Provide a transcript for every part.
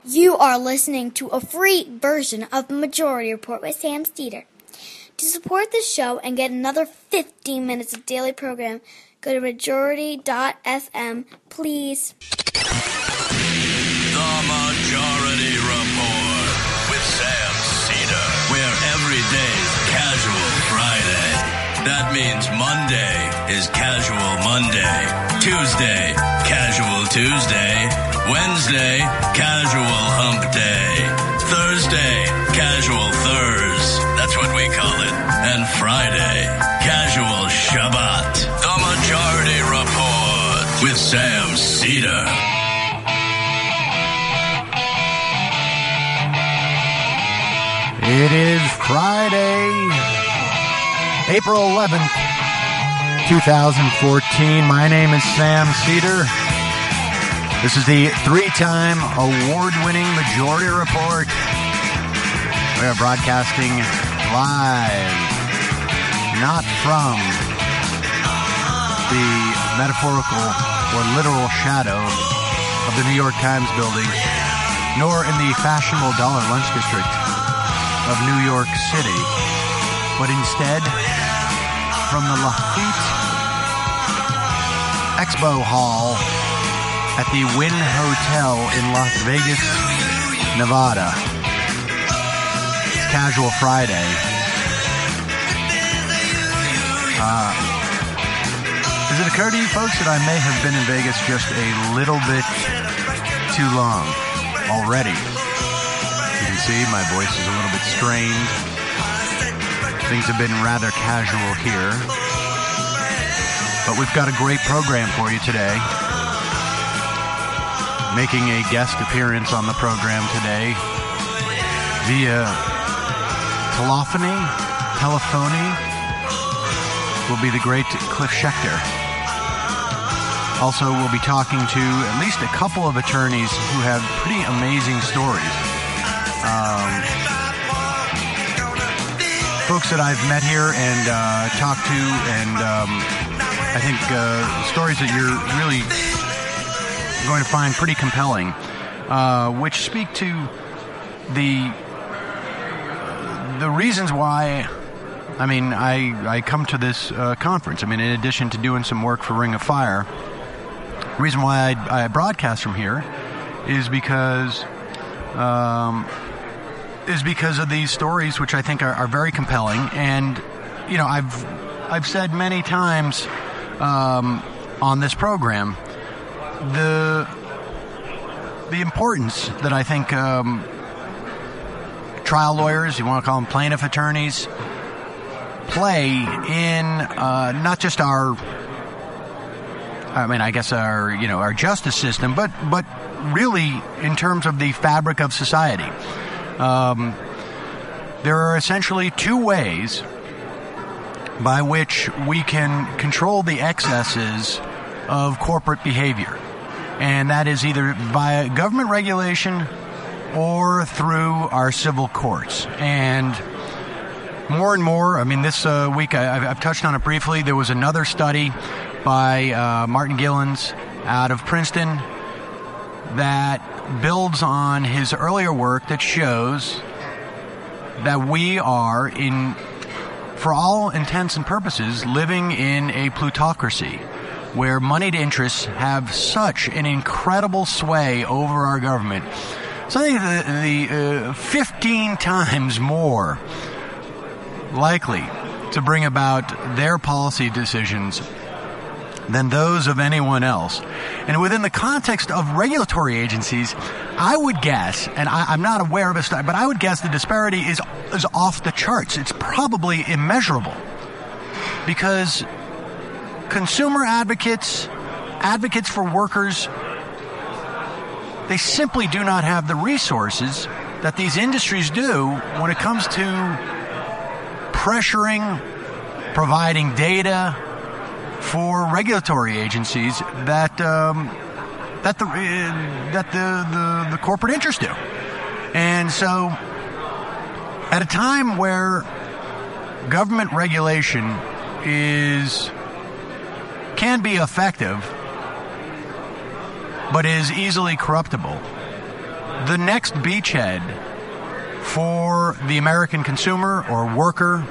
You are listening to a free version of Majority Report with Sam Steeder. To support the show and get another 15 minutes of daily program, go to majority.fm, please. The Majority Report with Sam Steeder, where every day's Casual Friday. That means Monday is Casual Monday, Tuesday, Casual Tuesday, Wednesday, Casual Hump Day, Thursday, Casual Thurs, that's what we call it, and Friday, Casual Shabbat. The Majority Report with Sam Steeder. It is Friday, April 11th, 2014. My name is Sam Steeder. This is the three-time award-winning Majority Report. We are broadcasting live, not from the metaphorical or literal shadow of the New York Times building, nor in the fashionable Dollar Lunch District of New York City, but instead from the Lafitte Expo Hall at the Wynn Hotel in Las Vegas, Nevada. It's Casual Friday. Does it occur to you folks that I may have been in Vegas just a little bit too long already? You can see my voice is a little bit strained. Things have been rather casual here. But we've got a great program for you today. Making a guest appearance on the program today via telephony will be the great Cliff Schechter. Also, we'll be talking to at least a couple of attorneys who have pretty amazing stories. Folks that I've met here and talked to, and I think stories that you're really going to find pretty compelling, which speak to the reasons why. I mean, I come to this conference. I mean, in addition to doing some work for Ring of Fire, the reason why I broadcast from here is because of these stories, which I think are very compelling. And you know, I've said many times on this program the importance that I think trial lawyers, you want to call them plaintiff attorneys, play in not just our justice system, but really in terms of the fabric of society. There are essentially two ways by which we can control the excesses of corporate behavior. And that is either via government regulation or through our civil courts. And more, I mean, this week, I've touched on it briefly. There was another study by Martin Gillens out of Princeton that builds on his earlier work that shows that we are, for all intents and purposes, living in a plutocracy where moneyed interests have such an incredible sway over our government. Something the 15 times more likely to bring about their policy decisions than those of anyone else. And within the context of regulatory agencies, I would guess, and I'm not aware of a study, but I would guess the disparity is off the charts. It's probably immeasurable. Because consumer advocates for workers, they simply do not have the resources that these industries do when it comes to pressuring, providing data for regulatory agencies that the corporate interests do. And so, at a time where government regulation can be effective, but is easily corruptible, the next beachhead for the American consumer or worker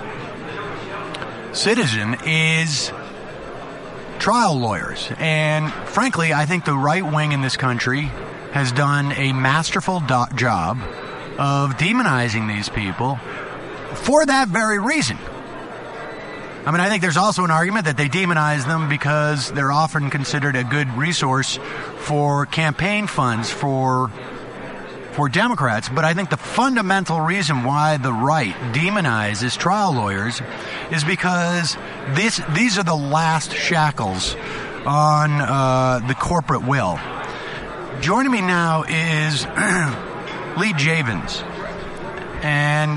citizen is trial lawyers. And frankly, I think the right wing in this country has done a masterful job of demonizing these people for that very reason. I mean, I think there's also an argument that they demonize them because they're often considered a good resource for campaign funds for Democrats. But I think the fundamental reason why the right demonizes trial lawyers is because these are the last shackles on the corporate will. Joining me now is Lee Javins. And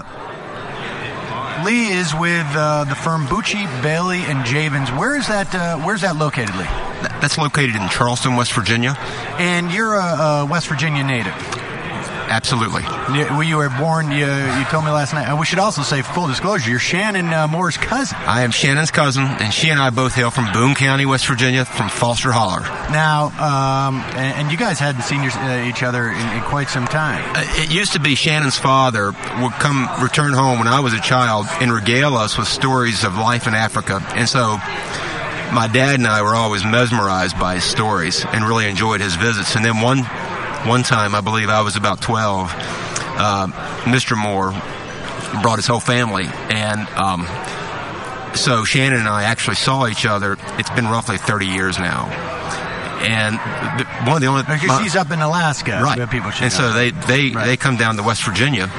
Lee is with the firm Bucci, Bailey, and Javins. Where's that located, Lee? That's located in Charleston, West Virginia. And you're a West Virginia native. Absolutely. You were born, you told me last night. We should also say, full disclosure, you're Shannon Moore's cousin. I am Shannon's cousin, and she and I both hail from Boone County, West Virginia, from Foster Holler. Now, and you guys hadn't seen each other in quite some time. It used to be Shannon's father would return home when I was a child and regale us with stories of life in Africa. And so my dad and I were always mesmerized by his stories and really enjoyed his visits. And then one time, I believe I was about 12, Mr. Moore brought his whole family, and so Shannon and I actually saw each other. It's been roughly 30 years now, and one of the only because he's up in Alaska, right? People should and know. So they come down to West Virginia.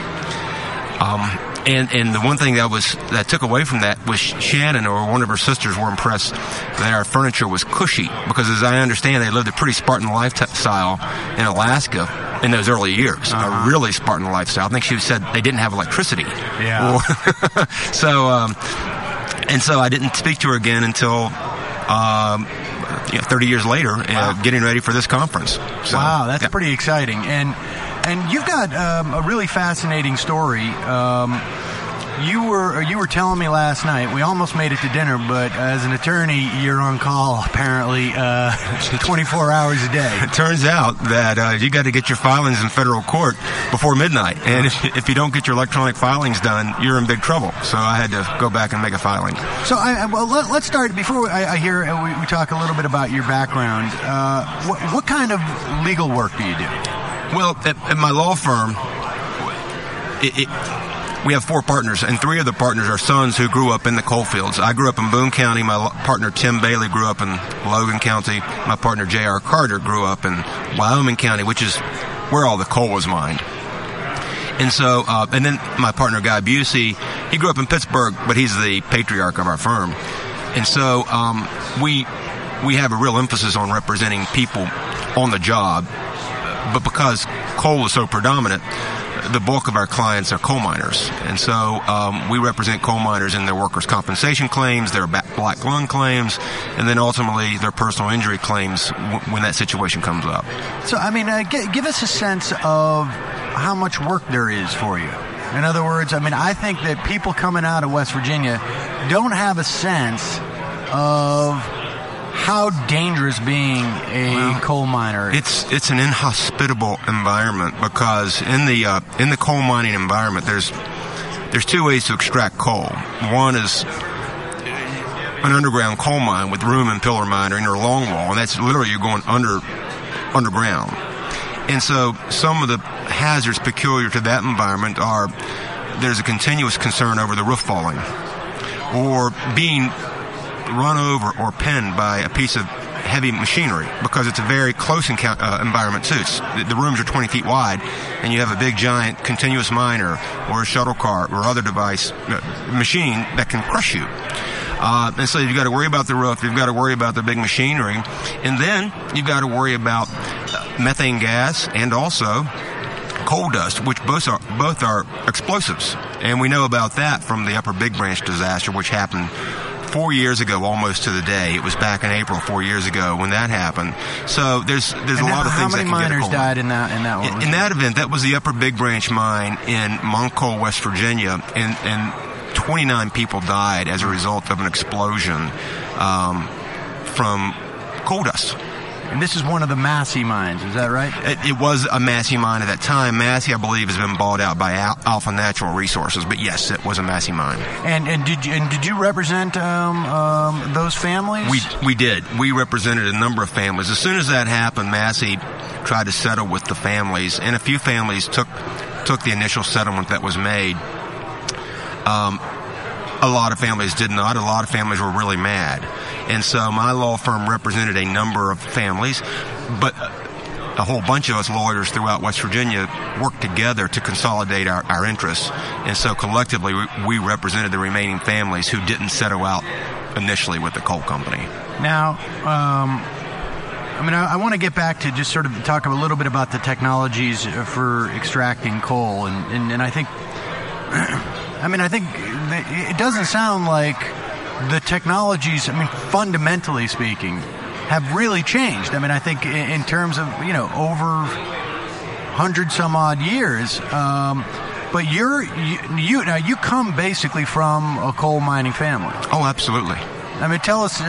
And the one thing that took away from that was Shannon or one of her sisters were impressed that our furniture was cushy, because as I understand, they lived a pretty Spartan lifestyle in Alaska in those early years. A really Spartan lifestyle. I think she said they didn't have electricity. Yeah. So I didn't speak to her again until 30 years later, getting ready for this conference. So, wow, that's pretty exciting. And you've got a really fascinating story. You were telling me last night, we almost made it to dinner, but as an attorney, you're on call apparently 24 hours a day. It turns out that you got to get your filings in federal court before midnight, and if you don't get your electronic filings done, you're in big trouble. So I had to go back and make a filing. So let's start, before I hear we talk a little bit about your background. What kind of legal work do you do? Well, at my law firm, we have 4 partners, and 3 of the partners are sons who grew up in the coal fields. I grew up in Boone County. My partner, Tim Bailey, grew up in Logan County. My partner, J.R. Carter, grew up in Wyoming County, which is where all the coal was mined. And so, and then my partner, Guy Busey, he grew up in Pittsburgh, but he's the patriarch of our firm. And so we have a real emphasis on representing people on the job. But because coal is so predominant, the bulk of our clients are coal miners. And so we represent coal miners in their workers' compensation claims, their black lung claims, and then ultimately their personal injury claims when that situation comes up. So, I mean, give us a sense of how much work there is for you. In other words, I mean, I think that people coming out of West Virginia don't have a sense of how dangerous being a coal miner is. It's an inhospitable environment, because in the coal mining environment, there's 2 ways to extract coal. One is an underground coal mine with room and pillar mining or longwall, and that's literally you're going underground. And so some of the hazards peculiar to that environment are there's a continuous concern over the roof falling or being run over or pinned by a piece of heavy machinery, because it's a very close environment too. The rooms are 20 feet wide, and you have a big giant continuous miner or a shuttle cart or other device machine that can crush you. And so you've got to worry about the roof, you've got to worry about the big machinery, and then you've got to worry about methane gas and also coal dust, which both are explosives. And we know about that from the Upper Big Branch disaster, which happened 4 years ago, almost to the day. It was back in April 4 years ago when that happened. So there's a lot of things that can get a coal. How many miners died in that one? In that event, that was the Upper Big Branch mine in Montcole, West Virginia, and 29 people died as a result of an explosion from coal dust. And this is one of the Massey mines, is that right? It was a Massey mine at that time. Massey, I believe, has been bought out by Alpha Natural Resources, but yes, it was a Massey mine. And did you represent those families? We did. We represented a number of families. As soon as that happened, Massey tried to settle with the families, and a few families took the initial settlement that was made. A lot of families did not. A lot of families were really mad. And so my law firm represented a number of families, but a whole bunch of us lawyers throughout West Virginia worked together to consolidate our interests. And so collectively, we represented the remaining families who didn't settle out initially with the coal company. Now, I want to get back to just sort of talk a little bit about the technologies for extracting coal. And I think... I think it doesn't sound like the technologies, fundamentally speaking, have really changed. I think in terms of, over 100 some odd years. But you come basically from a coal mining family. Oh, absolutely. Tell us.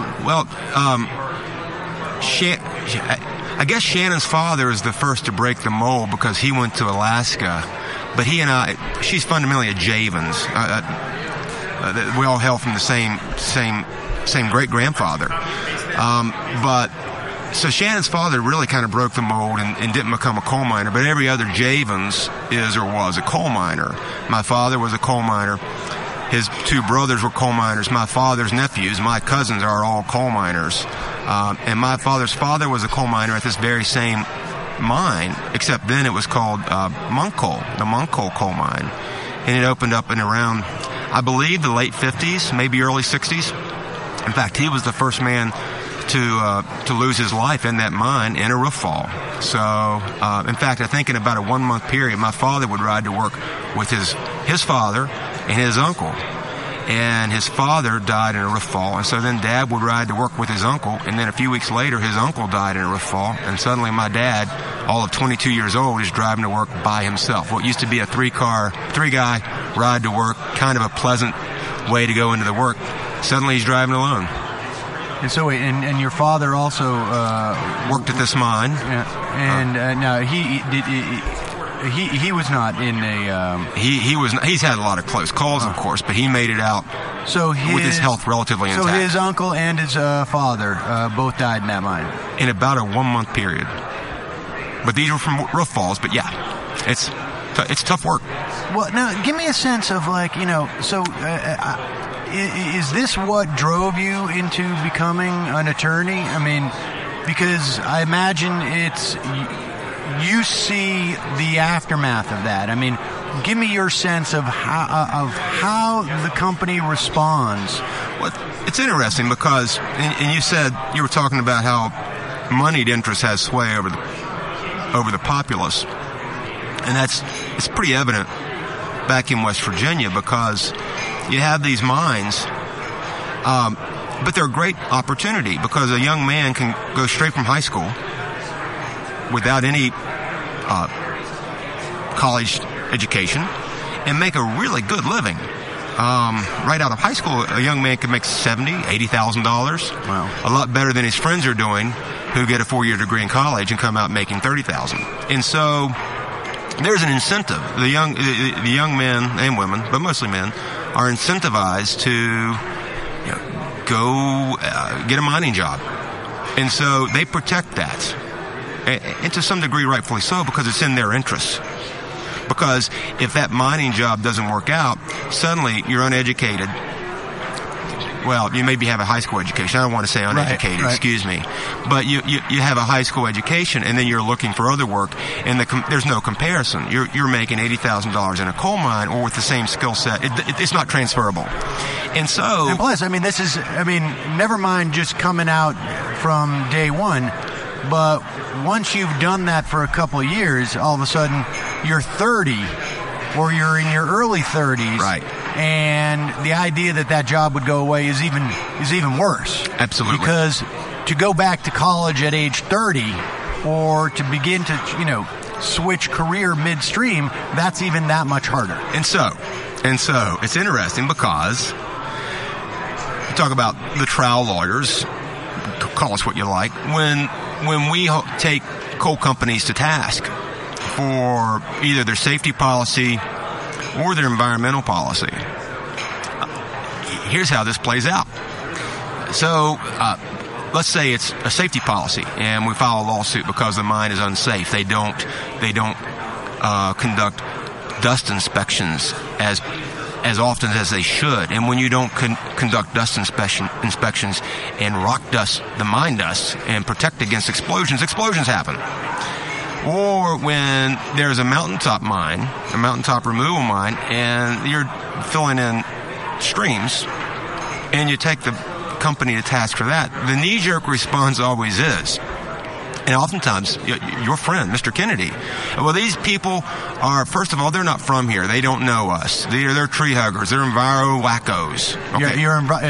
I guess Shannon's father is the first to break the mold because he went to Alaska. But he and she's fundamentally a Javens. We all hail from the same great-grandfather. So Shannon's father really kind of broke the mold and didn't become a coal miner, but every other Javens is or was a coal miner. My father was a coal miner. His two brothers were coal miners. My father's nephews, my cousins, are all coal miners. And my father's father was a coal miner at this very same mine, except then it was called Monk Coal, the Monk Coal Mine. And it opened up in around, I believe, the late 50s, maybe early 60s. In fact, he was the first man to lose his life in that mine in a roof fall. So, in fact, I think in about a 1 month period, my father would ride to work with his father and his uncle. And his father died in a roof fall, and so then Dad would ride to work with his uncle, and then a few weeks later, his uncle died in a roof fall, and suddenly my dad, all of 22 years old, is driving to work by himself. What used to be a three-guy ride to work, kind of a pleasant way to go into the work, suddenly he's driving alone. And so, and your father also worked at this mine. Yeah. And now he was not in a... He's had a lot of close calls, of course, but he made it out with his health relatively intact. So his uncle and his father both died in that mine? In about a 1 month period. But these were from roof falls, but yeah, it's tough work. Well, now, give me a sense of, is this what drove you into becoming an attorney? Because I imagine you see the aftermath of that. Give me your sense of how the company responds. Well, it's interesting because, and you said you were talking about how moneyed interest has sway over the populace, and it's pretty evident back in West Virginia because you have these mines, but they're a great opportunity because a young man can go straight from high school without any college education and make a really good living. Right out of high school, a young man can make $70,000, $80,000. Wow. A lot better than his friends are doing who get a 4-year degree in college and come out making $30,000. And so there's an incentive. The young men and women, but mostly men, are incentivized to go get a mining job. And so they protect that. And to some degree, rightfully so, because it's in their interests. Because if that mining job doesn't work out, suddenly you're uneducated. Well, you maybe have a high school education. I don't want to say uneducated, right. Excuse me. But you have a high school education, and then you're looking for other work, and there's no comparison. You're making $80,000 in a coal mine, or with the same skill set. It's not transferable. And so... And plus, this is, never mind just coming out from day one, but once you've done that for a couple of years, all of a sudden you're 30 or you're in your early 30s. Right. And the idea that job would go away is even worse. Absolutely. Because to go back to college at age 30 or to begin to, switch career midstream, that's even that much harder. And so it's interesting because you talk about the trial lawyers, call us what you like, when when we take coal companies to task for either their safety policy or their environmental policy, here's how this plays out. So, let's say it's a safety policy, and we file a lawsuit because the mine is unsafe. They don't conduct dust inspections as often as they should. And when you don't conduct dust inspections and rock dust, the mine dust, and protect against explosions happen. Or when there's a mountaintop mine, a mountaintop removal mine, and you're filling in streams, and you take the company to task for that, the knee-jerk response always is, and oftentimes, your friend, Mr. Kennedy, well, these people are, first of all, they're not from here. They don't know us. They're tree huggers. They're enviro wackos. Okay.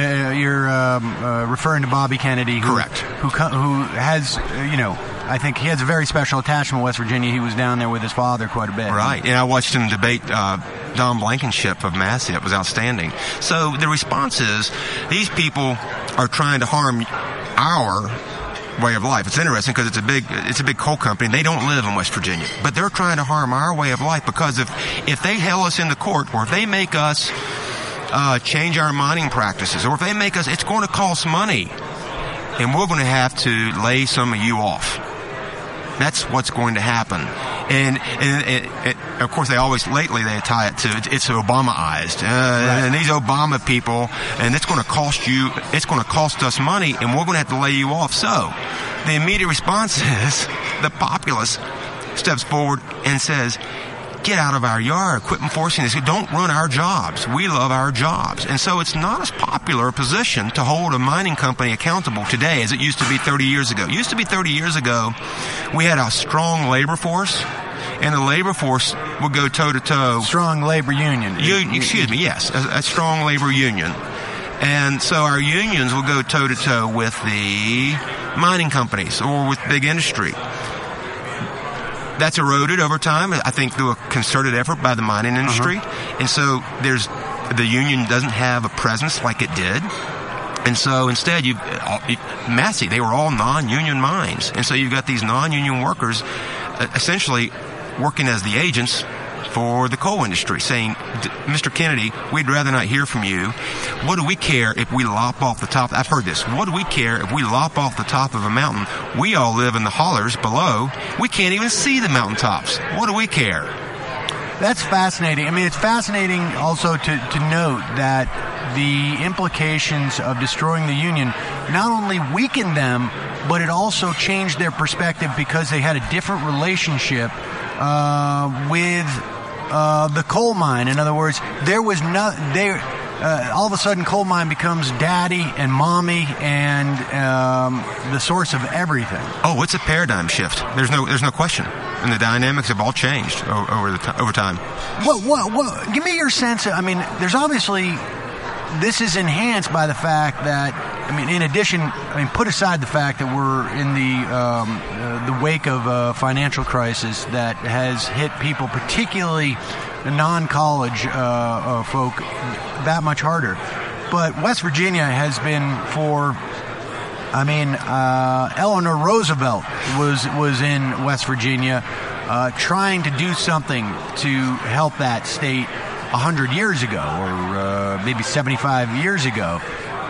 You're referring to Bobby Kennedy. Correct. Who has, I think he has a very special attachment to West Virginia. He was down there with his father quite a bit. Right. And I watched him debate Don Blankenship of Massey. It was outstanding. So the response is, these people are trying to harm our way of life. It's interesting because it's a big coal company. They don't live in West Virginia, but they're trying to harm our way of life, because if they hail us in the court, or if they make us change our mining practices, or if they make us, it's going to cost money, and we're going to have to lay some of you off. That's what's going to happen. And of course, lately they tie it to, it's Obama-ized. Right. And these Obama people, and it's going to cost us money, and we're going to have to lay you off. So the immediate response is, the populace steps forward and says, get out of our yard, quit enforcing this, don't run our jobs. We love our jobs. And so it's not as popular a position to hold a mining company accountable today as it used to be 30 years ago. It used to be 30 years ago, we had a strong labor force, and the labor force would go toe-to-toe. Strong labor union. Yes, a strong labor union. And so our unions will go toe-to-toe with the mining companies or with big industry. That's eroded over time, I think, through a concerted effort by the mining industry. And so the union doesn't have a presence like it did. And so instead, Massey, they were all non-union mines. And so you've got these non-union workers essentially working as the agents for the coal industry, saying, Mr. Kennedy, we'd rather not hear from you. What do we care if we lop off the top? I've heard this. What do we care if we lop off the top of a mountain? We all live in the hollers below. We can't even see the mountaintops. What do we care? That's fascinating. I mean, it's fascinating also to note that the implications of destroying the union not only weakened them, but it also changed their perspective, because they had a different relationship with the coal mine. In other words, all of a sudden coal mine becomes daddy and mommy and the source of everything. Oh, it's a paradigm shift. There's no question. And the dynamics have all changed over time. Well, give me your sense. I mean, there's obviously, this is enhanced by the fact that, in addition, put aside the fact that we're in the wake of a financial crisis that has hit people, particularly non-college folk, that much harder. But West Virginia has been Eleanor Roosevelt was in West Virginia trying to do something to help that state 100 years ago, or maybe 75 years ago.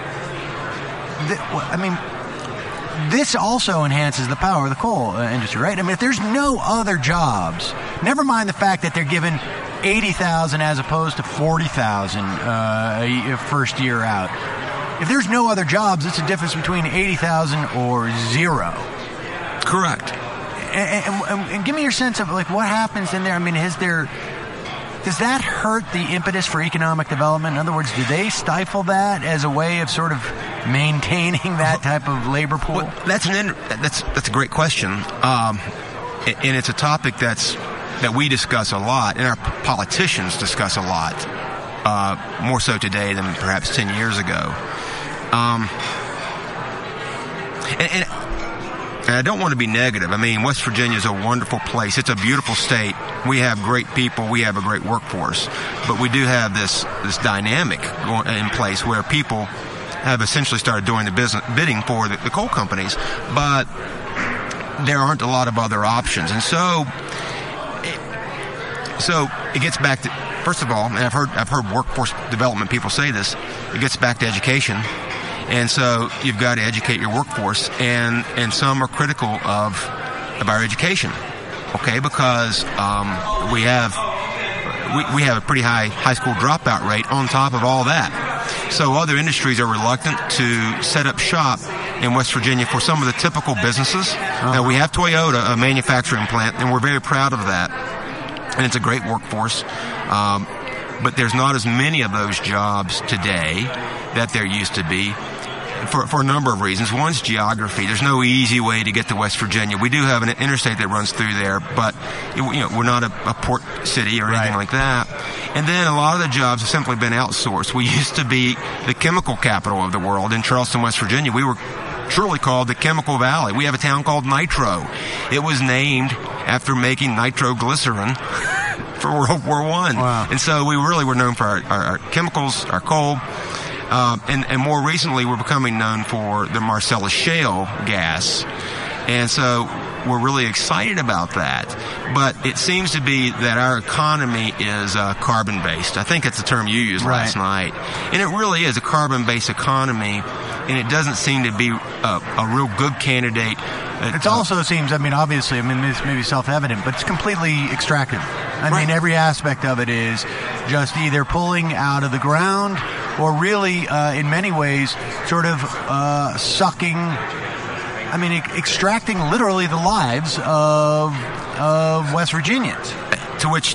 This also enhances the power of the coal industry, right? If there's no other jobs, never mind the fact that they're given 80,000 as opposed to 40,000 first year out. If there's no other jobs, it's a difference between 80,000 or zero. Correct. And give me your sense of what happens in there. Does that hurt the impetus for economic development? In other words, do they stifle that as a way of sort of maintaining that type of labor pool? Well, that's a great question, and it's a topic that we discuss a lot, and our politicians discuss a lot, more so today than perhaps 10 years ago. And I don't want to be negative. West Virginia is a wonderful place. It's a beautiful state. We have great people. We have a great workforce. But we do have this dynamic in place where people have essentially started doing the bidding for the coal companies. But there aren't a lot of other options. And so it gets back to, first of all, and I've heard workforce development people say this, it gets back to education. And so you've got to educate your workforce, and some are critical of our education, okay, because we have a pretty high school dropout rate on top of all that. So other industries are reluctant to set up shop in West Virginia for some of the typical businesses. Now, we have Toyota, a manufacturing plant, and we're very proud of that, and it's a great workforce. But there's not as many of those jobs today that there used to be. For a number of reasons. One's geography. There's no easy way to get to West Virginia. We do have an interstate that runs through there, but we're not a port city or anything like that. And then a lot of the jobs have simply been outsourced. We used to be the chemical capital of the world in Charleston, West Virginia. We were truly called the Chemical Valley. We have a town called Nitro. It was named after making nitroglycerin for World War I. Wow. And so we really were known for our chemicals, our coal. And more recently, we're becoming known for the Marcellus Shale gas. And so we're really excited about that. But it seems to be that our economy is carbon-based. I think that's the term you used last night. And it really is a carbon-based economy, and it doesn't seem to be a real good candidate. It also seems, obviously, this may be self-evident, but it's completely extractive. I mean, every aspect of it is just either pulling out of the ground or really, in many ways, sort of sucking, extracting literally the lives of West Virginians. To which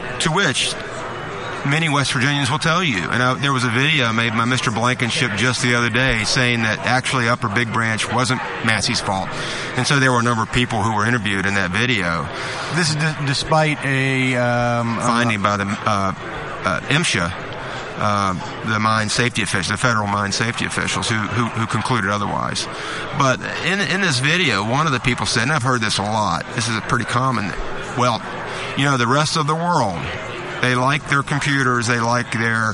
many West Virginians will tell you. And there was a video made by Mr. Blankenship just the other day saying that actually Upper Big Branch wasn't Massey's fault. And so there were a number of people who were interviewed in that video. This is despite a finding by the MSHA, the mine safety officials, the federal mine safety officials who concluded otherwise. But in this video, one of the people said, and I've heard this a lot, this is a pretty common, well, the rest of the world, they like their computers, they like their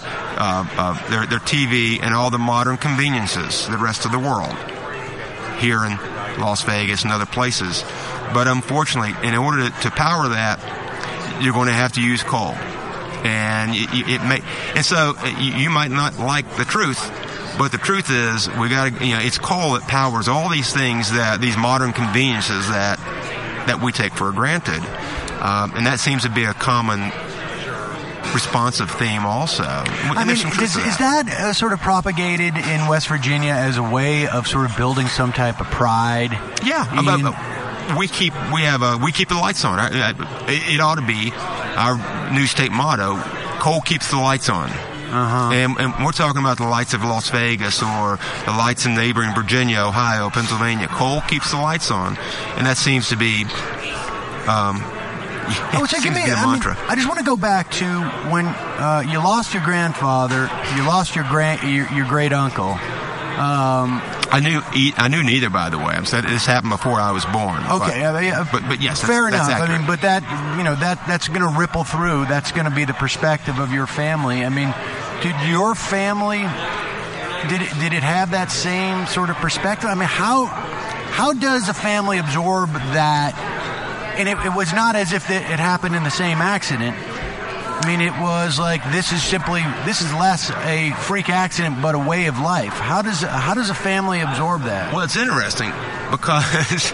TV and all the modern conveniences, the rest of the world, here in Las Vegas and other places. But unfortunately, in order to power that, you're going to have to use coal. And so you might not like the truth, but the truth is we got to, it's coal that powers all these things, these modern conveniences that we take for granted. And that seems to be a common responsive theme also. Is that sort of propagated in West Virginia as a way of sort of building some type of pride? Yeah, we keep the lights on. It ought to be our new state motto: coal keeps the lights on. And we're talking about the lights of Las Vegas or the lights in neighboring Virginia, Ohio, Pennsylvania. Coal keeps the lights on, and that seems to be. Mantra. I just want to go back to when you lost your grandfather, you lost your great uncle. I knew neither, by the way. I'm saying this happened before I was born. Okay, but yes, fair enough. That's accurate. But that's going to ripple through. That's going to be the perspective of your family. Did your family did it have that same sort of perspective? How does a family absorb that? And it was not as if it happened in the same accident. It was like this is less a freak accident but a way of life. How does a family absorb that? Well, it's interesting because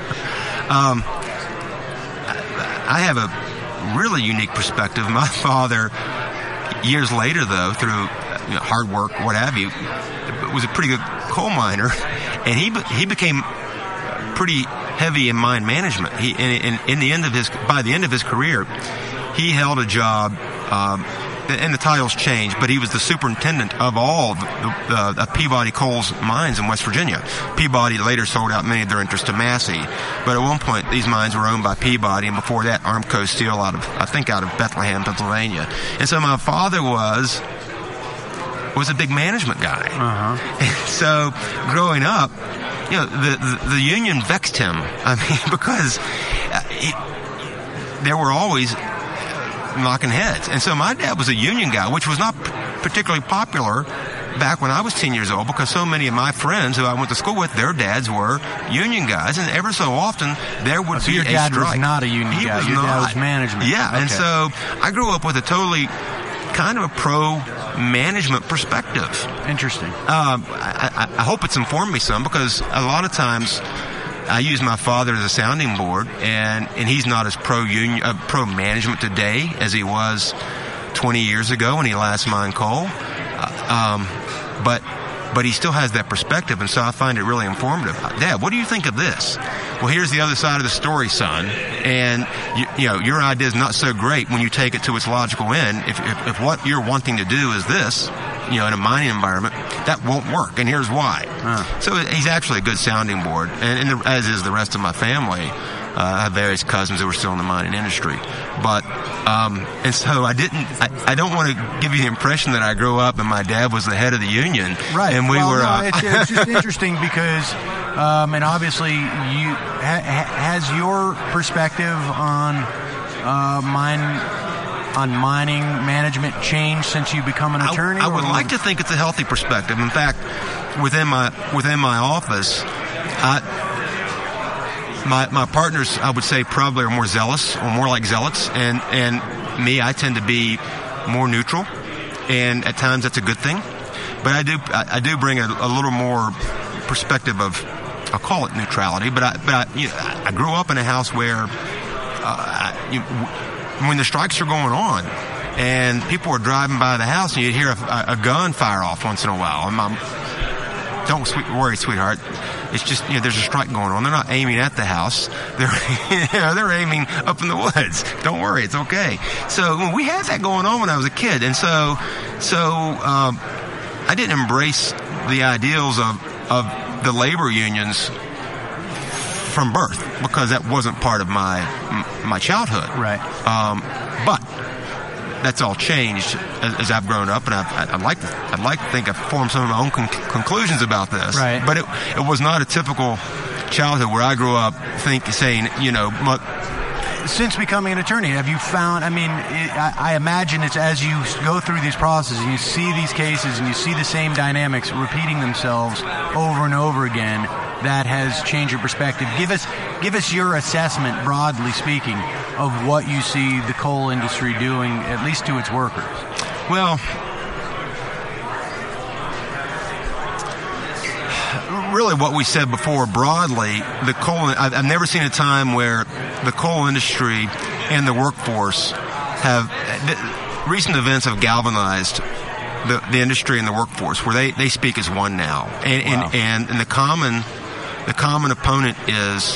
I have a really unique perspective. My father, years later though, through hard work, what have you, was a pretty good coal miner, and he became pretty heavy in mine management. By the end of his career, he held a job, and the titles changed, but he was the superintendent of all the Peabody Coal's mines in West Virginia. Peabody later sold out many of their interests to Massey, but at one point these mines were owned by Peabody, and before that Armco Steel out of Bethlehem, Pennsylvania. And so my father was a big management guy. And so growing up, the union vexed him. Because there were always knocking heads. And so my dad was a union guy, which was not particularly popular back when I was 10 years old, because so many of my friends who I went to school with, their dads were union guys, and ever so often there would be your a dad strike. was not a union He guy. was Your not. dad was management. Yeah, Okay. and so I grew up with a totally kind of a pro-management perspective. Interesting. I hope it's informed me some, because a lot of times I use my father as a sounding board, and he's not as pro-union, pro-management today as he was 20 years ago when he last mined coal. But he still has that perspective, and so I find it really informative. Dad, what do you think of this? Well, here's the other side of the story, son. And you know, your idea is not so great when you take it to its logical end. If what you're wanting to do is this, you know, in a mining environment, that won't work, and here's why. So he's actually a good sounding board, and as is the rest of my family. I have various cousins who are still in the mining industry, but and so I don't want to give you the impression that I grew up and my dad was the head of the union, right? And we were. No, it's just interesting because, and obviously, has your perspective on mining management changed since you become an attorney? I would like to think it's a healthy perspective. In fact, within my office, my partners, I would say, probably are more zealous, or more like zealots, and me, I tend to be more neutral, and at times that's a good thing. But I do bring a little more perspective of, I'll call it neutrality. But I grew up in a house where when the strikes are going on, and people were driving by the house, and you'd hear a gun fire off once in a while, and Mom, don't worry, sweetheart. It's just, you know, there's a strike going on. They're not aiming at the house. They're aiming up in the woods. Don't worry, it's okay. So we had that going on when I was a kid, and so I didn't embrace the ideals of the labor unions from birth, because that wasn't part of my childhood. Right. But that's all changed as I've grown up, and I'd like to think I've formed some of my own conclusions about this. Right. But it was not a typical childhood where I grew up saying, you know. Since becoming an attorney, have you found, I mean, I imagine it's as you go through these processes and you see these cases and you see the same dynamics repeating themselves over and over again, that has changed your perspective. Give us your assessment, broadly speaking, of what you see the coal industry doing, at least to its workers. Well, really what we said before, broadly, the coal, I've never seen a time where the coal industry and the workforce recent events have galvanized the industry and the workforce, where they speak as one now. And the common opponent is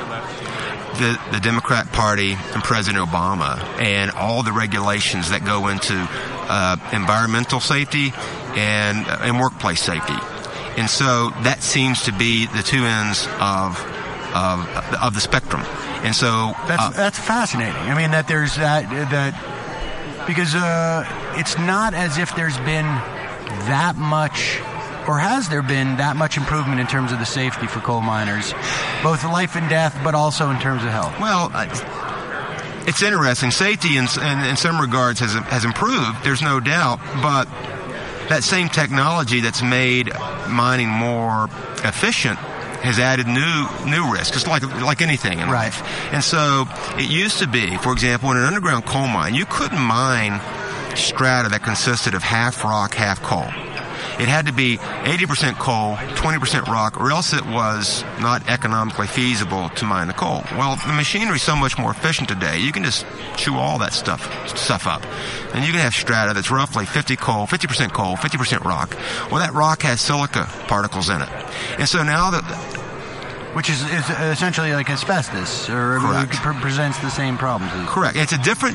the Democrat Party and President Obama, and all the regulations that go into environmental safety and workplace safety. And so that seems to be the two ends of the spectrum. And so that's fascinating. I mean, that there's that because it's not as if there's been that much, or has there been that much improvement in terms of the safety for coal miners, both life and death, but also in terms of health. Well, it's interesting. Safety in some regards has improved. There's no doubt, but that same technology that's made mining more efficient has added new risks, just like anything in life. And so it used to be, for example, in an underground coal mine, you couldn't mine strata that consisted of half rock, half coal. It had to be 80% coal, 20% rock, or else it was not economically feasible to mine the coal. Well, the machinery is so much more efficient today. You can just chew all that stuff up. And you can have strata that's roughly 50% coal, 50% rock. Well, that rock has silica particles in it. And so now which is essentially like asbestos, or it presents the same problems. Correct. It's a different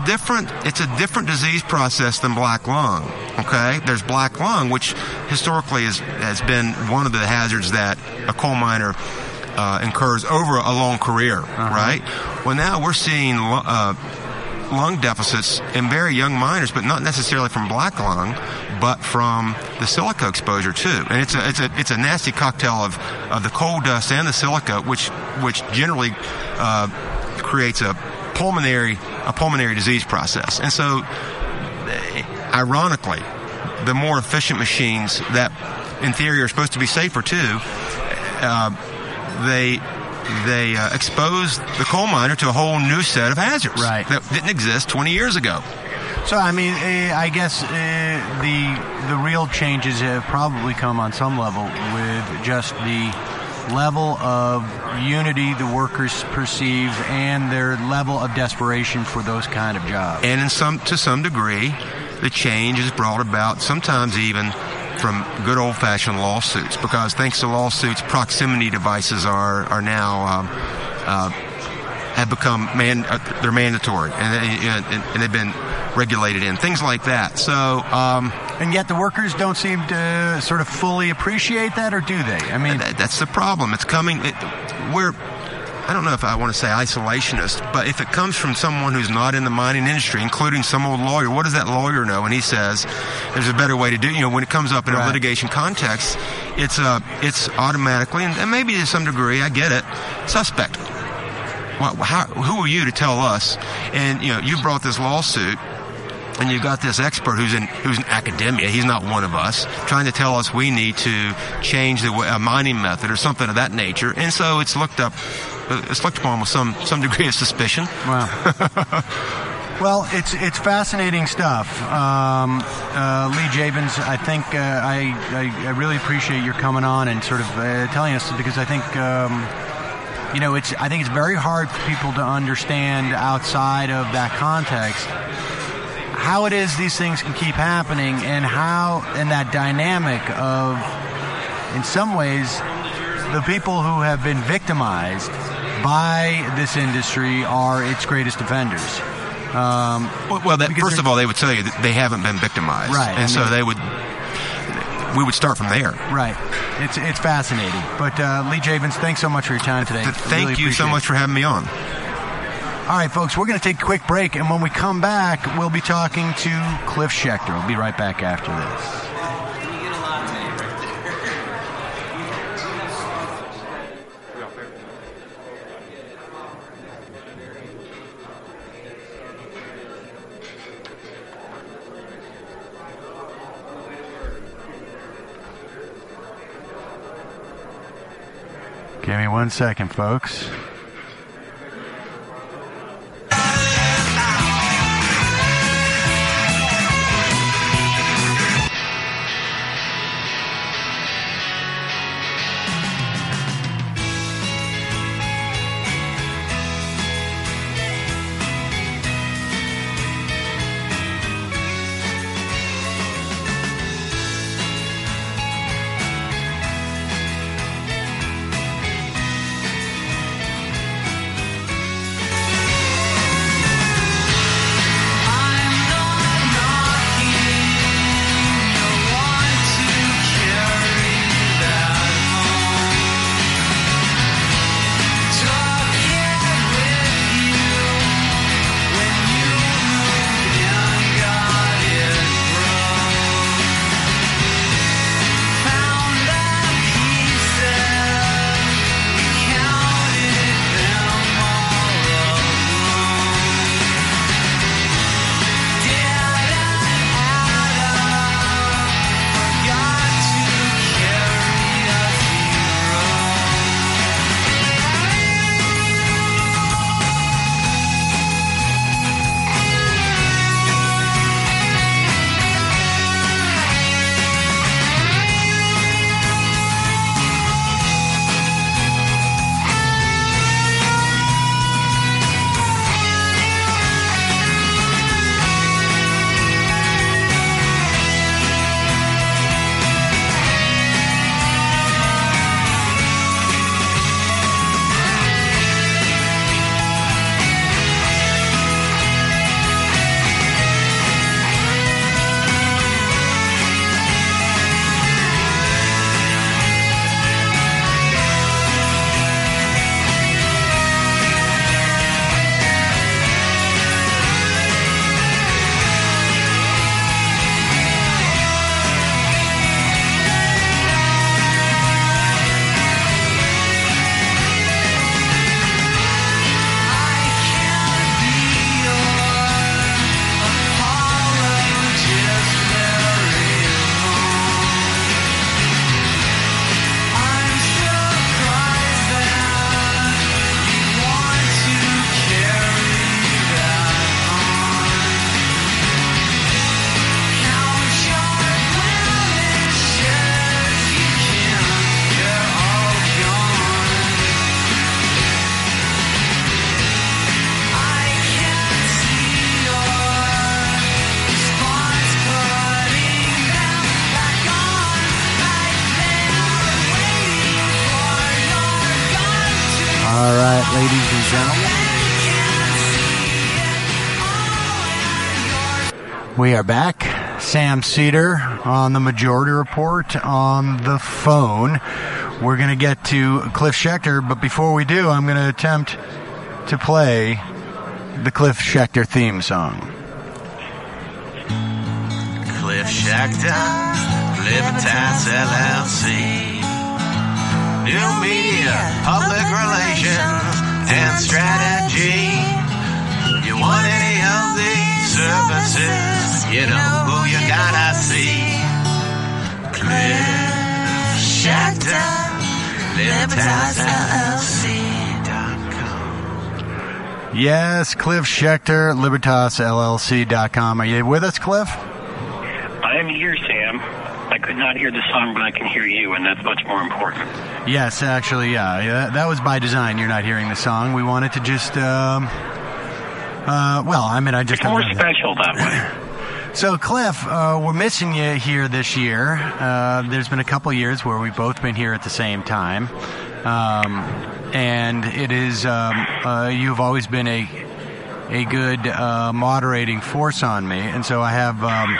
disease process than black lung. Okay, there's black lung, which historically has been one of the hazards that a coal miner incurs over a long career. Right. Well, now we're seeing lung deficits in very young miners, but not necessarily from black lung, but from the silica exposure too. And it's a nasty cocktail of the coal dust and the silica, which generally creates a pulmonary disease process. And so, ironically, the more efficient machines that, in theory, are supposed to be safer too, they expose the coal miner to a whole new set of hazards that didn't exist 20 years ago. So, I mean, I guess the real changes have probably come on some level with just the level of unity the workers perceive and their level of desperation for those kind of jobs. And to some degree, the change is brought about sometimes even from good old-fashioned lawsuits, because thanks to lawsuits, proximity devices are now have become they're mandatory, and they've been regulated in things like that. So, and yet the workers don't seem to sort of fully appreciate that, or do they? I mean, that's the problem. It's coming. I don't know if I want to say isolationist, but if it comes from someone who's not in the mining industry, including some old lawyer, what does that lawyer know? And he says there's a better way to do it. When it comes up in a litigation context, it's automatically, and maybe to some degree, I get it, suspect. Who are you to tell us? And you brought this lawsuit, and you've got this expert who's in academia. He's not one of us, trying to tell us we need to change the mining method or something of that nature. And so it's looked upon with some degree of suspicion. Wow. Well, it's fascinating stuff. Lee Javins, I think I really appreciate your coming on and sort of telling us, because I think I think it's very hard for people to understand outside of that context how it is these things can keep happening, and that dynamic of, in some ways, the people who have been victimized by this industry are its greatest offenders. First of all, they would tell you that they haven't been victimized, right? And so we would start from there. Right. It's fascinating. But Lee Javins, thanks so much for your time today. Thank you so much for having me on. All right, folks, we're going to take a quick break, and when we come back, we'll be talking to Cliff Schecter. We'll be right back after this. Give me 1 second, folks. We are back. Sam Cedar on the Majority Report on the phone. We're going to get to Cliff Schecter, but before we do, I'm going to attempt to play the Cliff Schecter theme song. Cliff Schecter, Libertas LLC. New media, public relations, and strategy. You want any of these services, you know who you gotta see. Cliff Schecter, LibertasLLC.com. Yes, Cliff Schecter, LibertasLLC.com. Are you with us, Cliff? I am here, Sam. I could not hear the song, but I can hear you, and that's much more important. Yes, actually, yeah. That was by design. You're not hearing the song. We wanted to just, It's more special that way. So, Cliff, we're missing you here this year. There's been a couple years where we've both been here at the same time. And it is, you've always been a good moderating force on me. And so I have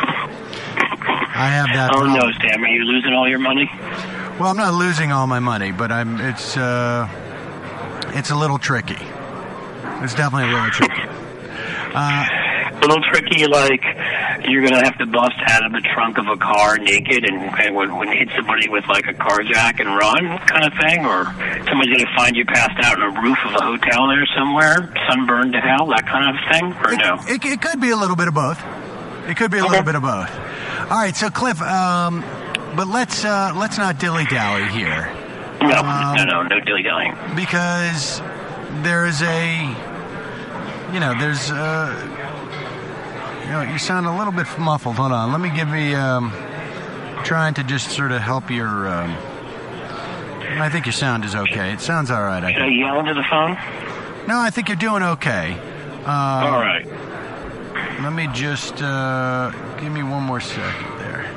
that. Oh, no, Sam. Are you losing all your money? Well, I'm not losing all my money, but it's a little tricky. It's definitely a little tricky. A little tricky, like you're going to have to bust out of the trunk of a car naked and when hit somebody with like a car jack and run kind of thing, or somebody's going to find you passed out on a roof of a hotel there somewhere, sunburned to hell, that kind of thing, or no? It could be a little bit of both. It could be a little bit of both. All right, so Cliff, but let's not dilly-dally here. No dilly-dallying. Because there's you sound a little bit muffled. Hold on. Let me trying to just sort of help your, I think your sound is okay. It sounds all right. Should I yell into the phone? No, I think you're doing okay. All right. Let me just, give me one more second there.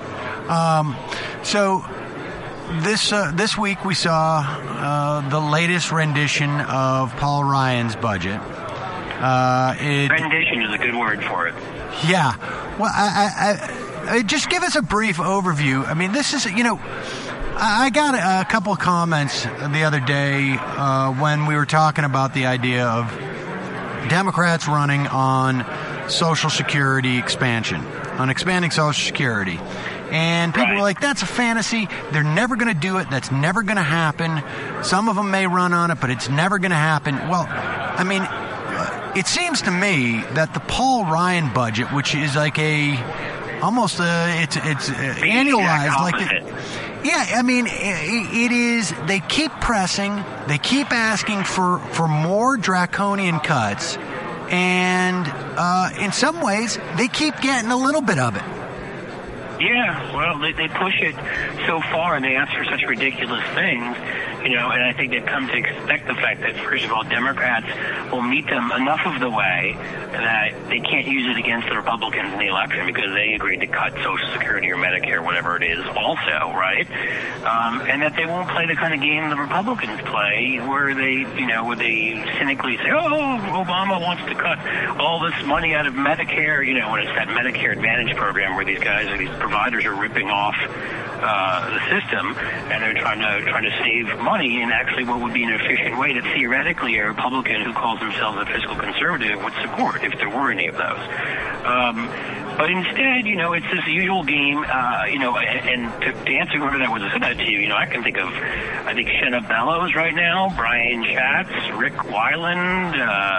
So this week we saw the latest rendition of Paul Ryan's budget. Rendition is a good word for it. Yeah. Well, I just give us a brief overview. I mean, this is, I got a couple of comments the other day when we were talking about the idea of Democrats running on Social Security expansion, on expanding Social Security. And people were like, that's a fantasy. They're never going to do it. That's never going to happen. Some of them may run on it, but it's never going to happen. Well, I mean, it seems to me that the Paul Ryan budget, which is like almost it's annualized, like yeah, I mean, it is. They keep pressing. They keep asking for more draconian cuts, and in some ways, they keep getting a little bit of it. Yeah, well, they push it so far and they ask for such ridiculous things, and I think they've come to expect the fact that, first of all, Democrats will meet them enough of the way that they can't use it against the Republicans in the election because they agreed to cut Social Security or Medicare, whatever it is, also, right? And that they won't play the kind of game the Republicans play where they cynically say, oh, Obama wants to cut all this money out of Medicare, when it's that Medicare Advantage program where these providers are ripping off the system, and they're trying to save money in actually what would be an efficient way that theoretically a Republican who calls themselves a fiscal conservative would support if there were any of those. But instead, it's this usual game, and to answer whoever that was that said that to you, I can think of, Shenna Bellows right now, Brian Schatz, Rick Weiland,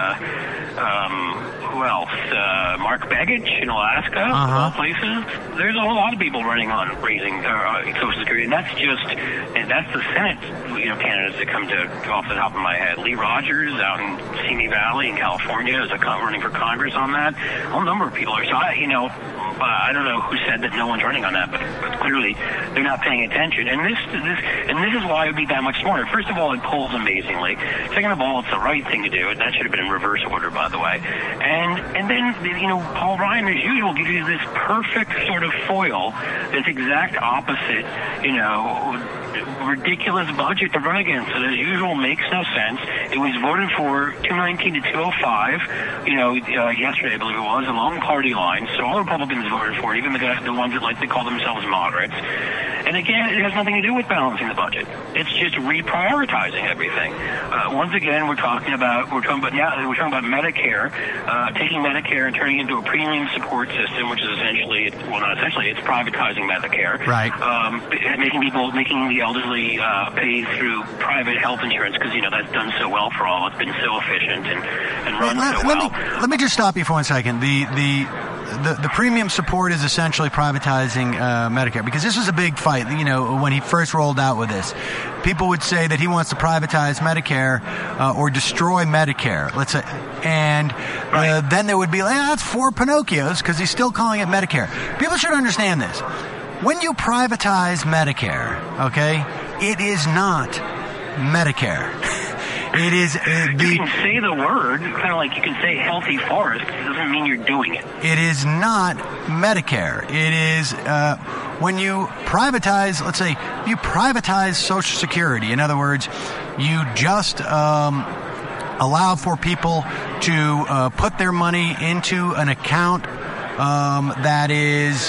who else? Mark Begich in Alaska, of all places. There's a whole lot of people running on raising Social Security, and that's the Senate, candidates that come off the top of my head. Lee Rogers out in Simi Valley in California is running for Congress on that. A whole number of people are. So I don't know who said that no one's running on that, but clearly they're not paying attention. And this is why it would be that much smarter. First of all, it polls amazingly. Second of all, it's the right thing to do. That should have been in reverse order, by the way. And And then, Paul Ryan, as usual, gives you this perfect sort of foil, this exact opposite, ridiculous budget to run against. It, as usual, makes no sense. It was voted for 219 to 205, yesterday, I believe it was, along party lines. So all Republicans voted for it, even the ones that like to call themselves moderates. And again, it has nothing to do with balancing the budget. It's just reprioritizing everything. Once again, we're talking about Medicare, taking Medicare and turning it into a premium support system, which is it's privatizing Medicare. Right. Making the elderly pay through private health insurance because that's done so well for all. It's been so efficient and run so well. Let me just stop you for 1 second. The premium support is essentially privatizing Medicare, because this was a big fight, when he first rolled out with this. People would say that he wants to privatize Medicare or destroy Medicare, let's say. And then there would be, that's four Pinocchios, because he's still calling it Medicare. People should understand this. When you privatize Medicare, okay, it is not Medicare. It is you can say the word, kind of like you can say healthy forest. It doesn't mean you're doing it. It is not Medicare. It is when you privatize, let's say, you privatize Social Security. In other words, you just allow for people to put their money into an account that is,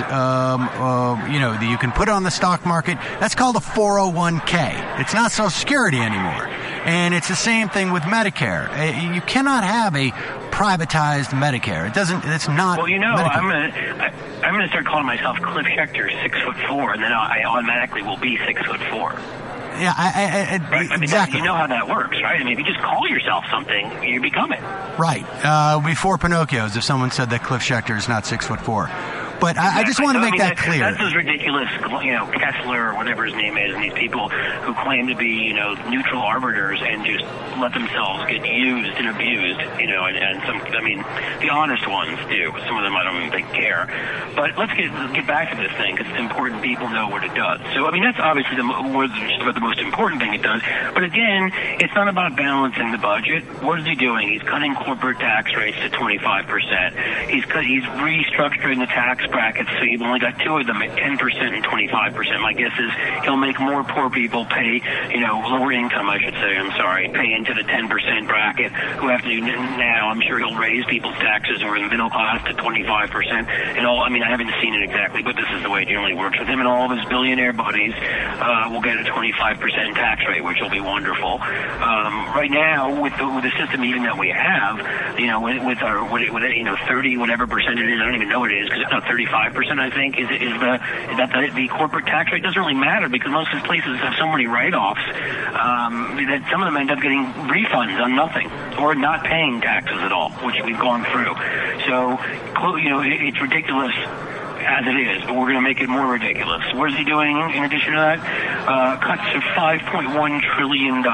that you can put on the stock market. That's called a 401k. It's not Social Security anymore. And it's the same thing with Medicare. You cannot have a privatized Medicare. It's not. Well, Medicare. I'm gonna start calling myself Cliff Schechter 6'4", and then I automatically will be 6'4". Yeah, exactly. You know how that works, right? I mean, if you just call yourself something, you become it. Right. Before Pinocchios, if someone said that Cliff Schechter is not 6'4". But I just want to make that clear. That's those ridiculous, Kessler or whatever his name is, and these people who claim to be, neutral arbiters and just let themselves get used and abused, and some, the honest ones do. Some of them I don't even think care. But let's get back to this thing, because it's important people know what it does. So, that's obviously the most important thing it does. But again, it's not about balancing the budget. What is he doing? He's cutting corporate tax rates to 25%. He's restructuring the tax brackets, so you've only got two of them at 10% and 25%. My guess is he'll make more poor people pay, lower income, I should say, pay into the 10% bracket, who have to do now. I'm sure he'll raise people's taxes who are in the middle class to 25%. And all, I haven't seen it exactly, but this is the way it generally works with him, and all of his billionaire buddies will get a 25% tax rate, which will be wonderful. Right now, with the system even that we have, with 30 whatever percent it is, I don't even know what it is, because it's not 35%, I think, is the corporate tax rate. Doesn't really matter, because most of these places have so many write-offs that some of them end up getting refunds on nothing or not paying taxes at all, which we've gone through. So, it's ridiculous as it is, but we're going to make it more ridiculous. What is he doing in addition to that? Cuts of $5.1 trillion.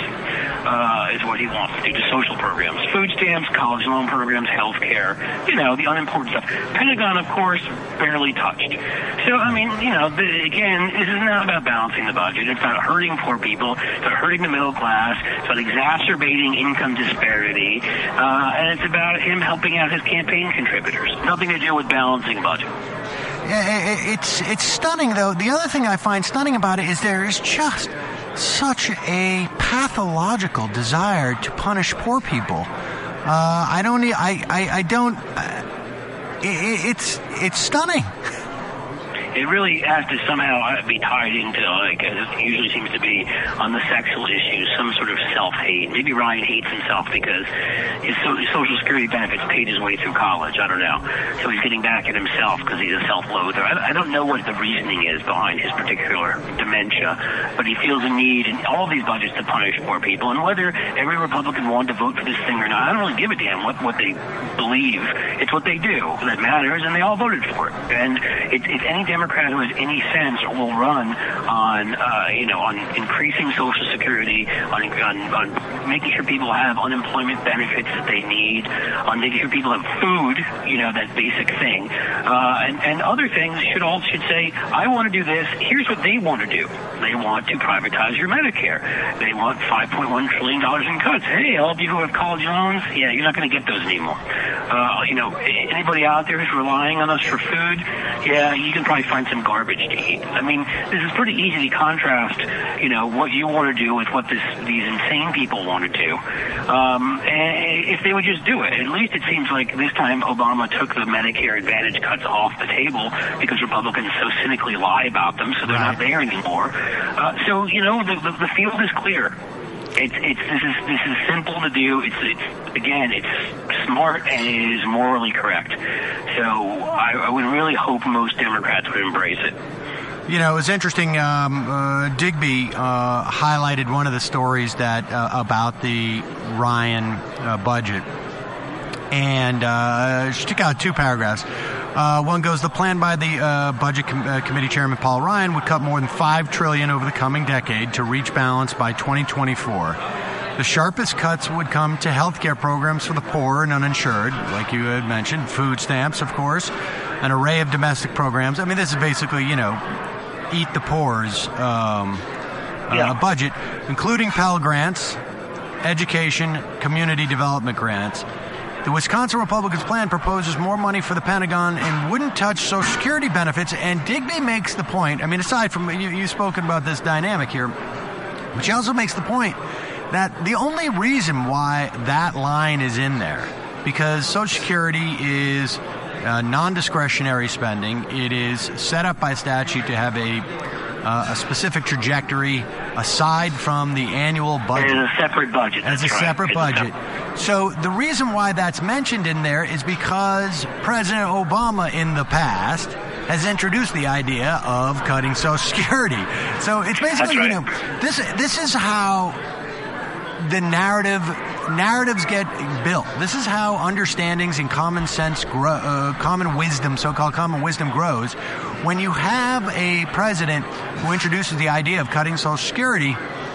Is what he wants to do to social programs. Food stamps, college loan programs, health care, the unimportant stuff. Pentagon, of course, barely touched. So, again, this is not about balancing the budget. It's about hurting poor people. It's about hurting the middle class. It's about exacerbating income disparity. And it's about him helping out his campaign contributors. Nothing to do with balancing the budget. It's stunning, though. The other thing I find stunning about it is there is just such a pathological desire to punish poor people. It's stunning. It really has to somehow be tied into, as it usually seems to be on the sexual issues, some sort of self-hate. Maybe Ryan hates himself because his Social Security benefits paid his way through college. I don't know. So he's getting back at himself because he's a self-loather. I don't know what the reasoning is behind his particular dementia, but he feels a need in all these budgets to punish poor people. And whether every Republican wanted to vote for this thing or not, I don't really give a damn what they believe. It's what they do that matters, and they all voted for it. And it's any Democrat Democrat who has any sense will run on on increasing Social Security, on making sure people have unemployment benefits that they need, on making sure people have food, that basic thing, and other things should say, I want to do this. Here's what they want to do. They want to privatize your Medicare. They want $5.1 trillion in cuts. Hey, all of you who have college loans, yeah, you're not going to get those anymore. Anybody out there who's relying on us for food, yeah, you can probably find some garbage to eat. I mean, this is pretty easy to contrast, what you want to do with what these insane people want to do. And if they would just do it, at least it seems like this time Obama took the Medicare Advantage cuts off the table because Republicans so cynically lie about them, so they're not there anymore. So the field is clear. This is simple to do. It's smart and it is morally correct. So I would really hope most Democrats would embrace it. It was interesting. Digby highlighted one of the stories that about the Ryan budget, and she took out two paragraphs. One goes, the plan by the Budget Committee Chairman Paul Ryan would cut more than $5 trillion over the coming decade to reach balance by 2024. The sharpest cuts would come to health care programs for the poor and uninsured, like you had mentioned, food stamps, of course, an array of domestic programs. I mean, this is basically, eat the poor's budget, including Pell Grants, education, community development grants. The Wisconsin Republicans' plan proposes more money for the Pentagon and wouldn't touch Social Security benefits. And Digby makes the point, I mean, aside from you've spoken about this dynamic here, but she also makes the point that the only reason why that line is in there, because Social Security is non-discretionary spending. It is set up by statute to have a specific trajectory aside from the annual budget. It's a separate budget. As a separate budget. So the reason why that's mentioned in there is because President Obama in the past has introduced the idea of cutting Social Security. So it's basically, this is how the narratives get built. This is how understandings and common sense grow, so-called common wisdom grows. When you have a president who introduces the idea of cutting Social Security,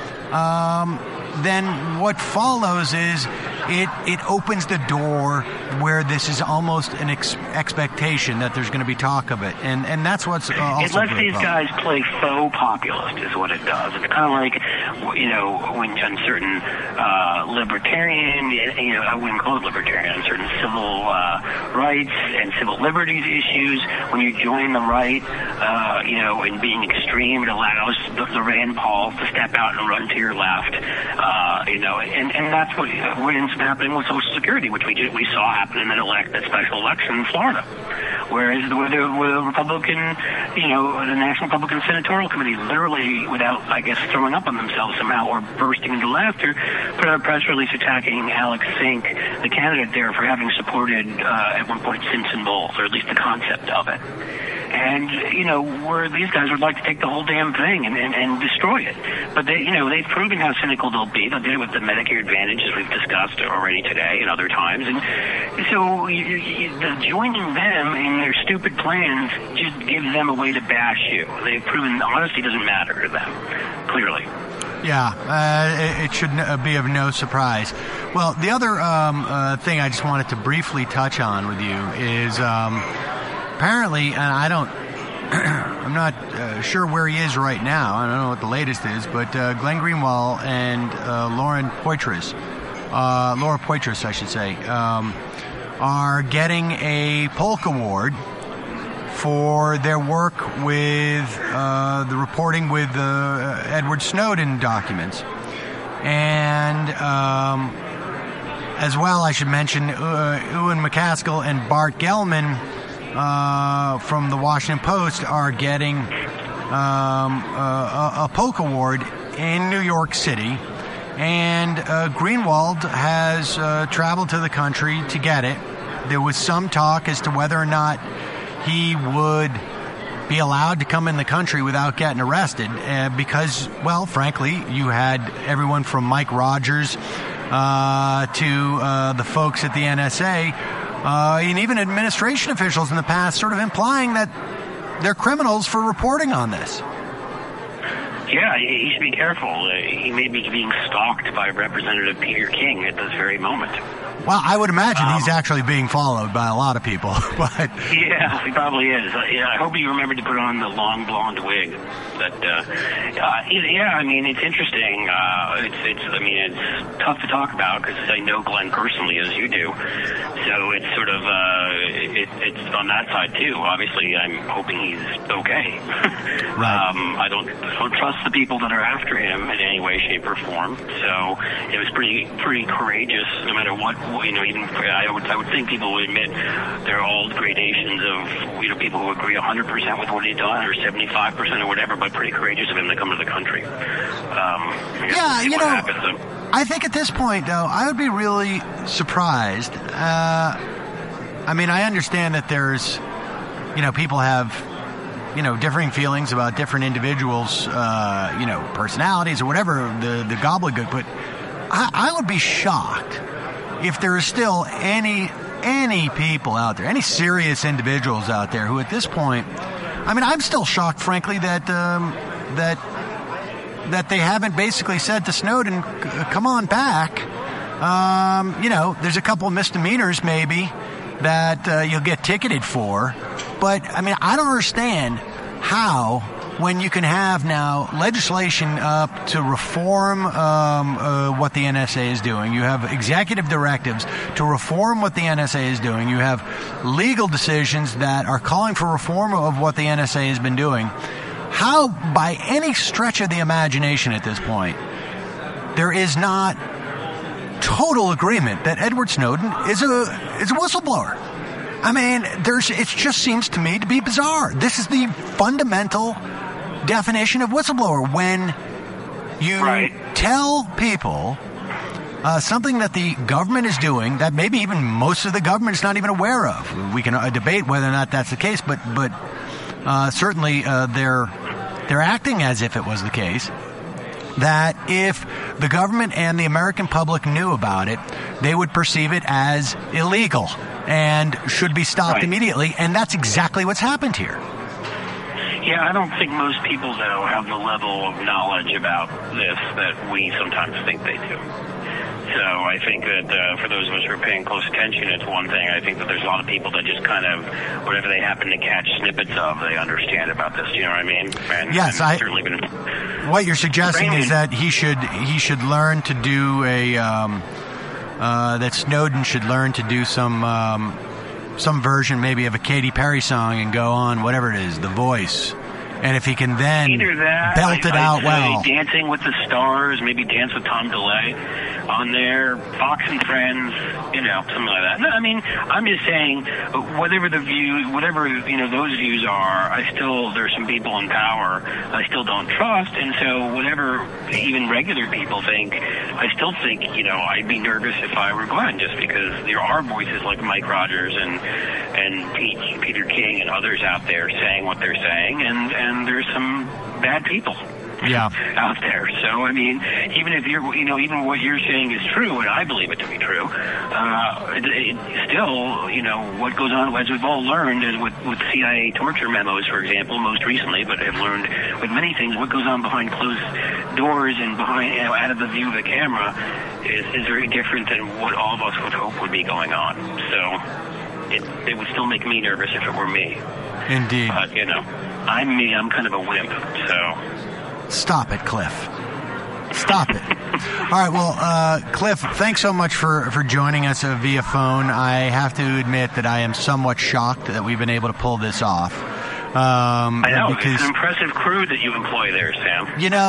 then what follows is it opens the door where this is almost an expectation that there's going to be talk of it, and that's what's also it lets these guys play faux populist is what it does. It's kind of like when on certain libertarian, I wouldn't call it libertarian, on certain civil rights and civil liberties issues, when you join the right, in being extreme, it allows the Rand Paul to step out and run to your left, and that's what ends up happening with Social Security, which we saw happen in that special election in Florida, whereas the Republican, the National Republican Senatorial Committee, literally without, I guess, throwing up on themselves somehow or bursting into laughter, put out a press release attacking Alex Sink, the candidate there, for having supported at one point Simpson Bowles, or at least the concept of it. And, where these guys would like to take the whole damn thing and destroy it. But they've proven how cynical they'll be. They did it with the Medicare Advantage, as we've discussed already today and other times. And so joining them in their stupid plans just gives them a way to bash you. They've proven honesty doesn't matter to them, clearly. Yeah, it should be of no surprise. Well, the other thing I just wanted to briefly touch on with you is apparently, and I'm not sure where he is right now. I don't know what the latest is, but Glenn Greenwald and Laura Poitras, I should say, are getting a Polk Award for their work with the reporting with the Edward Snowden documents. And as well, I should mention Ewan McCaskill and Bart Gellman from the Washington Post are getting a Polk Award in New York City. And Greenwald has traveled to the country to get it. There was some talk as to whether or not he would be allowed to come in the country without getting arrested because, well, frankly, you had everyone from Mike Rogers to the folks at the NSA and even administration officials in the past sort of implying that they're criminals for reporting on this. Yeah, he should be careful. He may be being stalked by Representative Peter King at this very moment. Well, I would imagine he's actually being followed by a lot of people, but yeah, he probably is. I hope he remembered to put on the long blonde wig. But yeah, I mean, it's interesting. It's tough to talk about because I know Glenn personally, as you do. So it's sort of it's on that side too. Obviously, I'm hoping he's okay. Right. I don't trust the people that are after him in any way, shape, or form. So it was pretty courageous, no matter what. Even I would think people would admit there are all gradations of people who agree 100% with what he's done or 75% or whatever, but pretty courageous of him to come to the country. I think at this point, though, I would be really surprised. I mean, I understand that there's, people have, differing feelings about different individuals, personalities or whatever, the gobbledygook, but I would be shocked if there is still any people out there, any serious individuals out there who at this point, I mean, I'm still shocked, frankly, that they haven't basically said to Snowden, come on back. There's a couple of misdemeanors maybe that you'll get ticketed for. But, I mean, I don't understand how, when you can have now legislation up to reform what the NSA is doing, you have executive directives to reform what the NSA is doing, you have legal decisions that are calling for reform of what the NSA has been doing, how, by any stretch of the imagination at this point, there is not total agreement that Edward Snowden is a whistleblower? I mean, it just seems to me to be bizarre. This is the fundamental definition of whistleblower. When you tell people something that the government is doing that maybe even most of the government is not even aware of. We can debate whether or not that's the case, but certainly they're acting as if it was the case. That if the government and the American public knew about it, they would perceive it as illegal and should be stopped immediately. And that's exactly what's happened here. Yeah, I don't think most people, though, have the level of knowledge about this that we sometimes think they do. So I think that for those of us who are paying close attention, it's one thing. I think that there's a lot of people that just kind of, whatever they happen to catch snippets of, they understand about this. You know what I mean? And, yes, and certainly been what you're suggesting is that he should learn to do that Snowden should learn to do some version maybe of a Katy Perry song and go on whatever it is, The Voice. And if he can then either that, belt it out well. Dancing with the Stars, maybe Dance with Tom DeLay on there, Fox and Friends, something like that. No, I mean, I'm just saying, whatever those views are, there's some people in power I still don't trust, and so whatever even regular people think, I still think, I'd be nervous if I were Glenn, just because there are voices like Mike Rogers and Peter King and others out there saying what they're saying, and there's some bad people out there. So, I mean, even if even what you're saying is true, and I believe it to be true, still, what goes on, as we've all learned, is with CIA torture memos, for example, most recently, but have learned with many things, what goes on behind closed doors and behind, out of the view of the camera is very different than what all of us would hope would be going on. So, it would still make me nervous if it were me. Indeed. But, I'm me. I'm kind of a wimp, so... Stop it, Cliff. Stop it. All right, well, Cliff, thanks so much for joining us via phone. I have to admit that I am somewhat shocked that we've been able to pull this off. I know. It's an impressive crew that you employ there, Sam.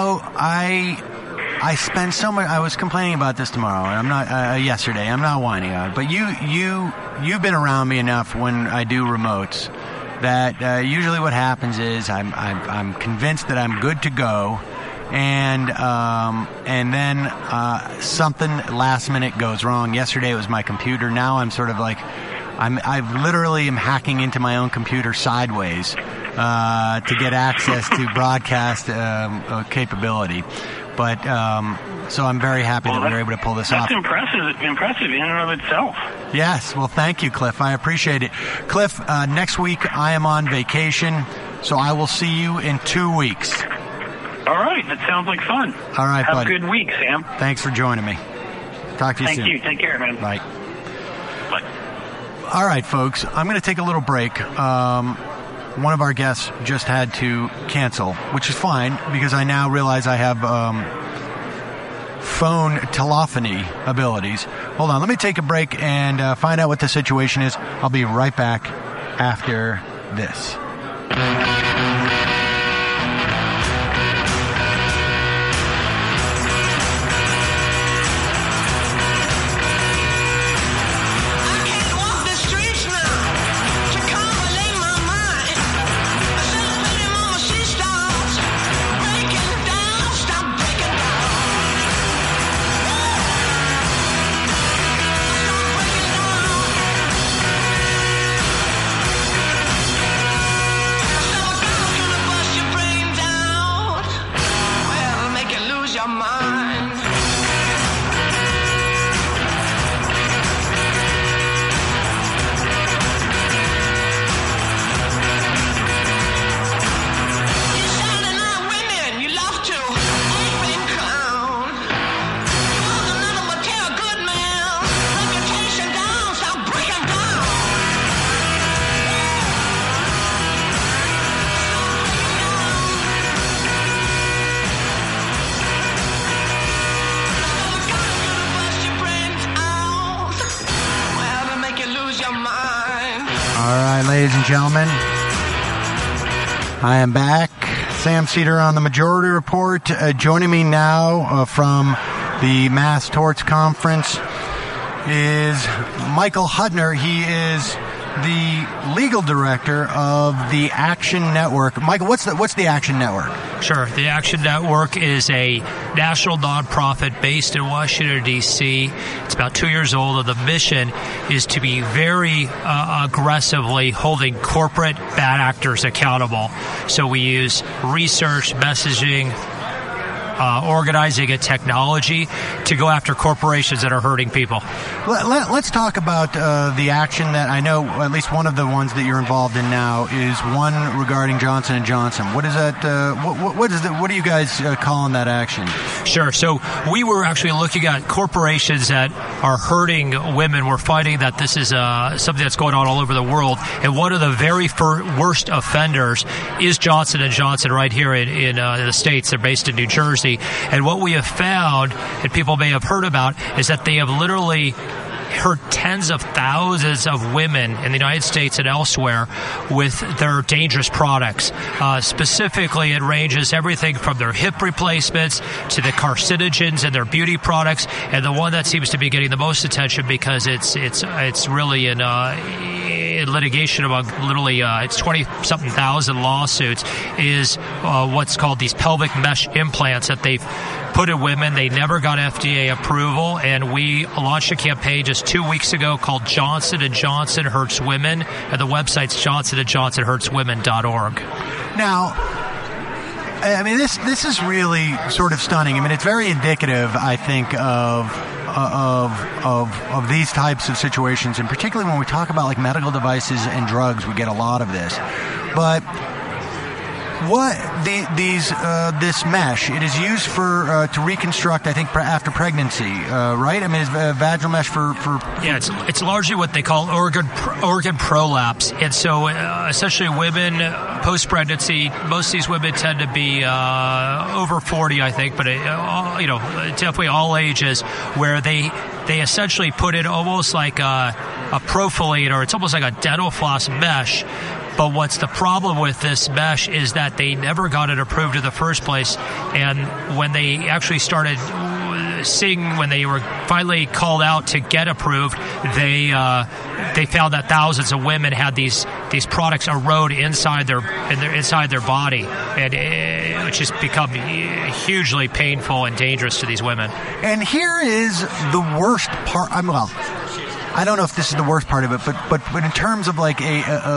I spend so much. I was complaining about this tomorrow, and I'm not yesterday. I'm not whining on it, but you've been around me enough when I do remotes that usually what happens is I'm convinced that I'm good to go, and then something last minute goes wrong. Yesterday it was my computer. Now I'm sort of like I literally am hacking into my own computer sideways to get access to broadcast capability. But so I'm very happy that we were able to pull this off. That's impressive in and of itself. Yes, well, thank you, Cliff. I appreciate it. Cliff, next week I am on vacation, So I will see you in 2 weeks. All right, that sounds like fun. All right, Have buddy. a good week, Sam. Thanks for joining me. Talk to you soon. Thank you. Take care, man. Bye. Bye. All right, folks, I'm going to take a little break. One of our guests just had to cancel, which is fine because I now realize I have phone telephony abilities. Hold on, let me take a break and find out what the situation is. I'll be right back after this. Ladies and gentlemen, I am back. Sam Seder on the Majority Report. Joining me now from the Mass Torts Conference is Michael Huttner. He is the legal director of the Action Network. Michael, what's the Action Network? Sure. The Action Network is a national nonprofit based in Washington, D.C. It's about 2 years old, and the mission is to be very aggressively holding corporate bad actors accountable. So we use research, messaging, organizing, and technology to go after corporations that are hurting people. Let's talk about the action that I know, at least one of the ones that you're involved in now, is one regarding Johnson & Johnson. What is that? What are you guys calling that action? Sure. So we were actually looking at corporations that are hurting women. We're finding that this is something that's going on all over the world. And one of the very worst offenders is Johnson & Johnson right here in the States. They're based in New Jersey. And what we have found, and people may have heard about, is that they have literally hurt tens of thousands of women in the United States and elsewhere with their dangerous products. Specifically, it ranges everything from their hip replacements to the carcinogens in their beauty products. And the one that seems to be getting the most attention because it's really in litigation among literally it's 20-something thousand lawsuits is what's called these pelvic mesh implants that they've put in women. They never got FDA approval, and we launched a campaign just 2 weeks ago called Johnson & Johnson Hurts Women, and the website's johnsonandjohnsonhurtswomen.org. Now, I mean, this is really sort of stunning. I mean, it's very indicative, I think, of these types of situations, and particularly when we talk about like medical devices and drugs, we get a lot of this. But this mesh, it is used for to reconstruct, I think, after pregnancy, right? I mean, it's vaginal mesh for yeah, it's largely what they call organ prolapse, and so essentially women post-pregnancy, most of these women tend to be over 40, I think, but definitely all ages, where they essentially put in almost like a Profilade, or it's almost like a dental floss mesh. But what's the problem with this mesh is that they never got it approved in the first place. And when they actually started seeing, when they were finally called out to get approved, they found that thousands of women had these products erode inside their body, and which has become hugely painful and dangerous to these women. And here is the worst part. I don't know if this is the worst part of it, but in terms of like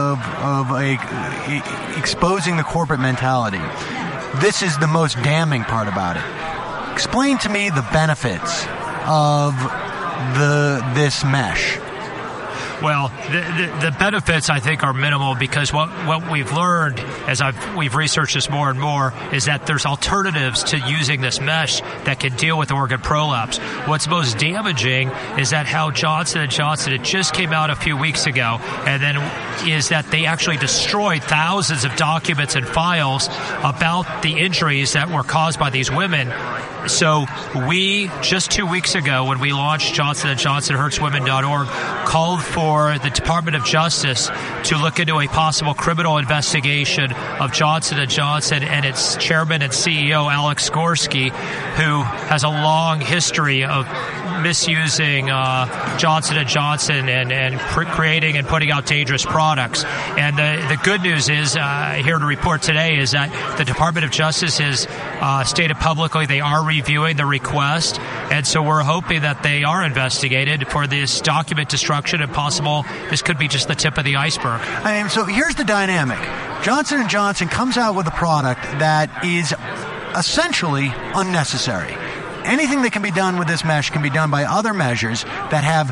exposing the corporate mentality, this is the most damning part about it. Explain to me the benefits of this mesh. Well, the benefits, I think, are minimal because what we've learned as we've researched this more and more is that there's alternatives to using this mesh that can deal with organ prolapse. What's most damaging is that how Johnson & Johnson, it just came out a few weeks ago, and then is that they actually destroyed thousands of documents and files about the injuries that were caused by these women. So we, just 2 weeks ago, when we launched Johnson & Johnson, HurtsWomen.org, called for the Department of Justice to look into a possible criminal investigation of Johnson & Johnson and its chairman and CEO, Alex Gorsky, who has a long history of misusing Johnson & Johnson and creating and putting out dangerous products. And the good news is, here to report today, is that the Department of Justice has stated publicly they are reviewing the request, and so we're hoping that they are investigated for this document destruction and possible this could be just the tip of the iceberg. So here's the dynamic. Johnson & Johnson comes out with a product that is essentially unnecessary. Anything that can be done with this mesh can be done by other measures that have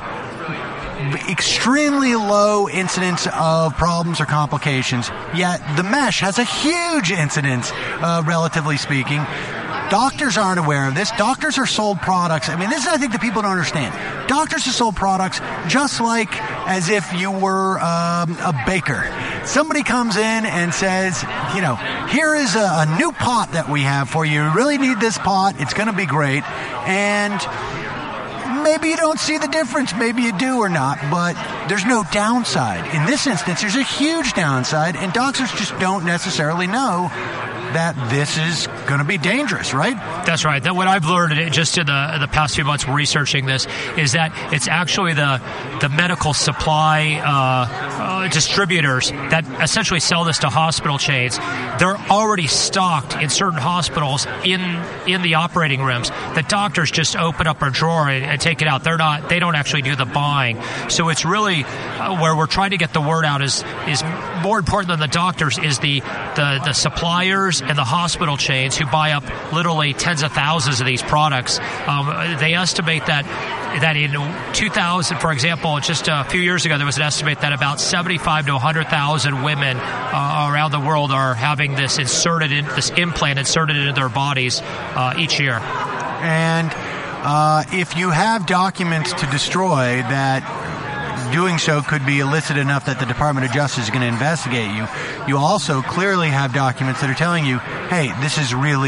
extremely low incidence of problems or complications, yet the mesh has a huge incidence, relatively speaking. Doctors aren't aware of this. Doctors are sold products. I mean, this is, I think, the people don't understand. Doctors are sold products just like as if you were a baker. Somebody comes in and says, here is a new pot that we have for you. You really need this pot. It's going to be great. And maybe you don't see the difference. Maybe you do or not, but there's no downside. In this instance, there's a huge downside, and doctors just don't necessarily know that this is going to be dangerous, right? That's right. That what I've learned just in the past few months researching this is that it's actually the medical supply distributors that essentially sell this to hospital chains. They're already stocked in certain hospitals in the operating rooms. The doctors just open up a drawer and take it out. They don't actually do the buying. So it's really where we're trying to get the word out is more important than the doctors is the suppliers and the hospital chains who buy up literally tens of thousands of these products. They estimate that in 2000, for example, just a few years ago, there was an estimate that about 75 to 100,000 women around the world are having this implant inserted into their bodies each year. And if you have documents to destroy that doing so could be illicit enough that the Department of Justice is going to investigate you, you also clearly have documents that are telling you, hey, this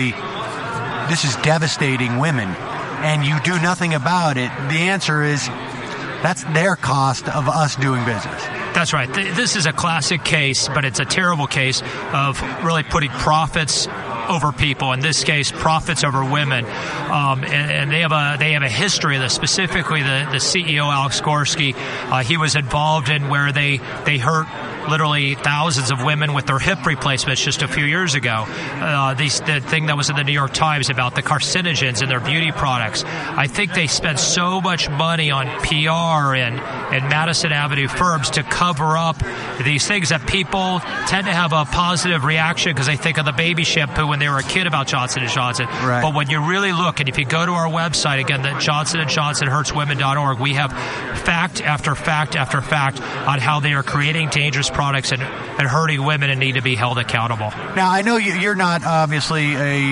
is devastating women, and you do nothing about it. The answer is that's their cost of us doing business. That's right. This is a classic case, but it's a terrible case of really putting profits over people. In this case, profits over women, and they have a history of this. Specifically, the CEO Alex Gorsky, he was involved in where they hurt literally thousands of women with their hip replacements just a few years ago. The thing that was in the New York Times about the carcinogens in their beauty products. I think they spent so much money on PR and Madison Avenue firms to cover up these things that people tend to have a positive reaction because they think of the baby shampoo when they were a kid about Johnson & Johnson. Right. But when you really look, and if you go to our website, again, the Johnson & Johnson HurtsWomen.org, we have fact after fact after fact on how they are creating dangerous products and hurting women and need to be held accountable. Now, I know you're not obviously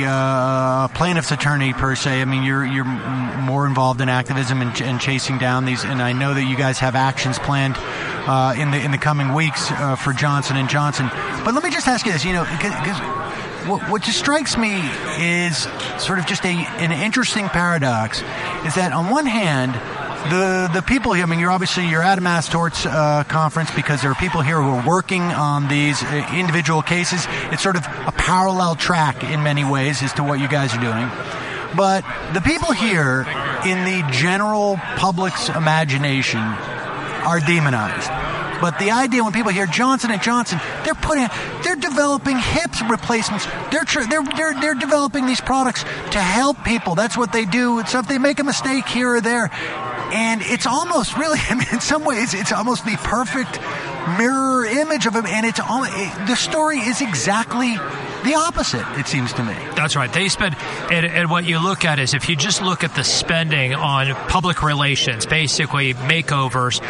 a plaintiff's attorney per se. I mean, you're more involved in activism and chasing down these, and I know that you guys have actions planned in the coming weeks for Johnson & Johnson. But let me just ask you this, because what just strikes me is sort of just an interesting paradox, is that on one hand, the people here, I mean, you're at a mass torts conference because there are people here who are working on these individual cases. It's sort of a parallel track in many ways as to what you guys are doing. But the people here in the general public's imagination are demonized. But the idea when people hear Johnson & Johnson, they're developing hip replacements. They're developing these products to help people. That's what they do. So if they make a mistake here or there, and it's almost really, I mean, in some ways, it's almost the perfect mirror image of them. And the story is exactly the opposite, it seems to me. That's right. They spend, and what you look at is if you just look at the spending on public relations, basically makeovers,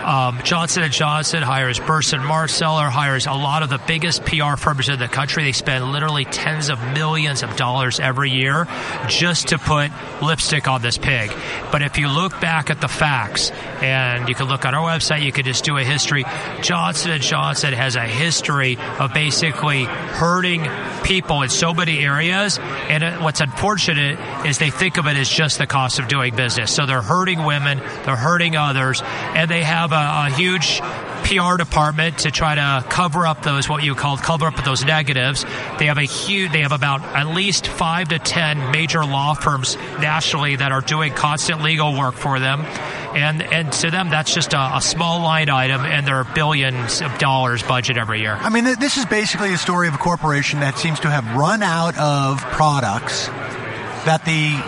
Johnson & Johnson hires Burson Marsteller, hires a lot of the biggest PR firms in the country. They spend literally tens of millions of dollars every year just to put lipstick on this pig. But if you look back at the facts, and you can look on our website, you can just do a history. Johnson & Johnson has a history of basically hurting people in so many areas, and what's unfortunate is they think of it as just the cost of doing business. So they're hurting women, they're hurting others, and they have a huge PR department to try to cover up those negatives. They have about at least 5 to 10 major law firms nationally that are doing constant legal work for them. And to them, that's just a small line item, and there are billions of dollars budget every year. I mean, this is basically a story of a corporation that seems to have run out of products that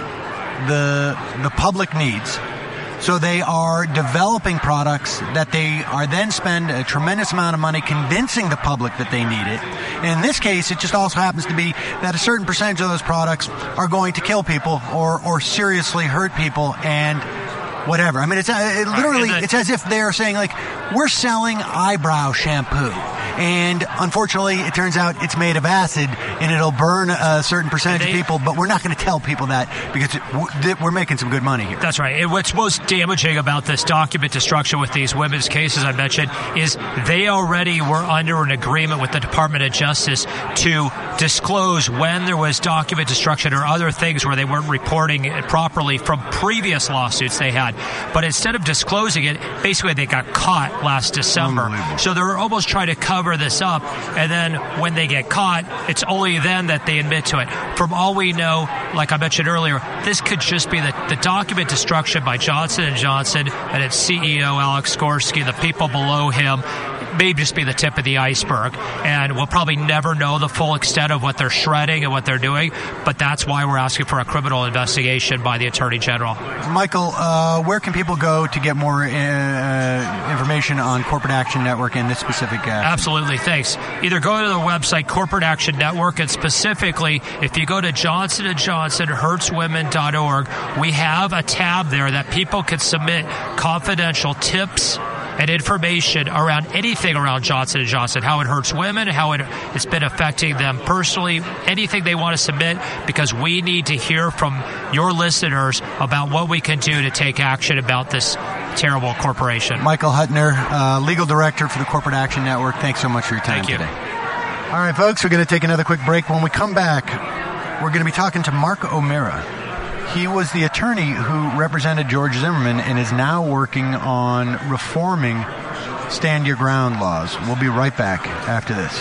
the public needs. So they are developing products that they are then spend a tremendous amount of money convincing the public that they need it. And in this case, it just also happens to be that a certain percentage of those products are going to kill people or seriously hurt people and whatever. I mean, it's as if they're saying, like, we're selling eyebrow shampoo. And unfortunately, it turns out it's made of acid, and it'll burn a certain percentage of people, but we're not going to tell people that because we're making some good money here. That's right. And what's most damaging about this document destruction with these women's cases I mentioned is they already were under an agreement with the Department of Justice to disclose when there was document destruction or other things where they weren't reporting it properly from previous lawsuits they had. But instead of disclosing it, basically they got caught last December. So they're almost trying to cover this up, and then when they get caught, it's only then that they admit to it. From all we know, like I mentioned earlier, this could just be the document destruction by Johnson & Johnson and its CEO, Alex Skorsky, the people below him, may just be the tip of the iceberg, and we'll probably never know the full extent of what they're shredding and what they're doing, but that's why we're asking for a criminal investigation by the Attorney General. Michael, where can people go to get more information on Corporate Action Network and this specific action? Absolutely, thanks. Either go to the website Corporate Action Network, and specifically, if you go to Johnson & Johnson hurtswomen.org, we have a tab there that people can submit confidential tips and information around anything around Johnson & Johnson, how it hurts women, how it's been affecting them personally, anything they want to submit, because we need to hear from your listeners about what we can do to take action about this terrible corporation. Michael Huttner, Legal Director for the Corporate Action Network, thanks so much for your time today. All right, folks, we're going to take another quick break. When we come back, we're going to be talking to Mark O'Meara. He was the attorney who represented George Zimmerman and is now working on reforming Stand Your Ground laws. We'll be right back after this.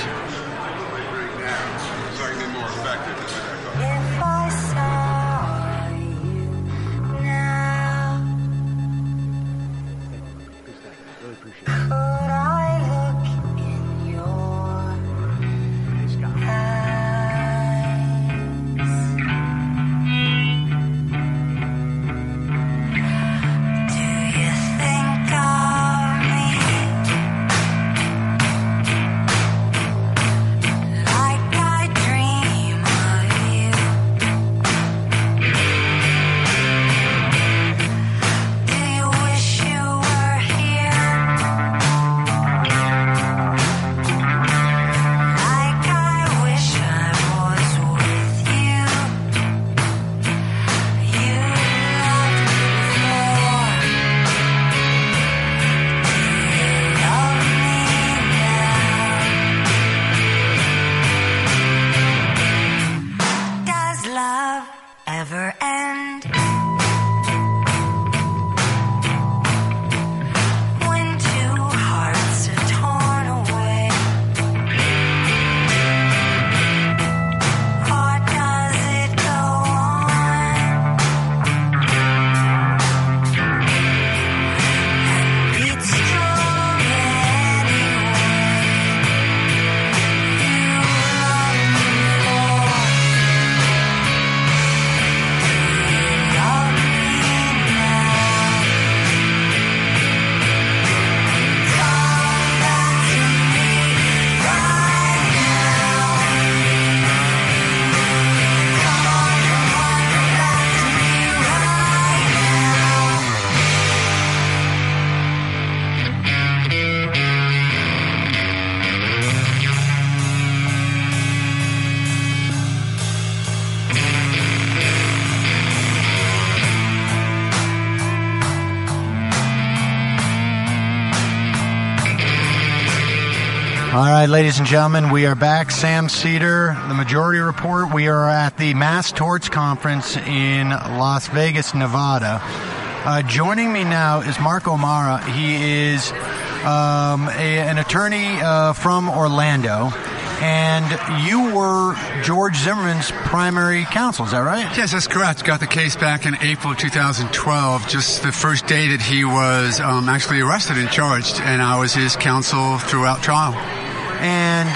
All right, ladies and gentlemen, we are back. Sam Seder, the Majority Report. We are at the Mass Torts Conference in Las Vegas, Nevada. Joining me now is Mark O'Mara. He is an attorney from Orlando. And you were George Zimmerman's primary counsel, is that right? Yes, that's correct. Got the case back in April 2012, just the first day that he was actually arrested and charged, and I was his counsel throughout trial. And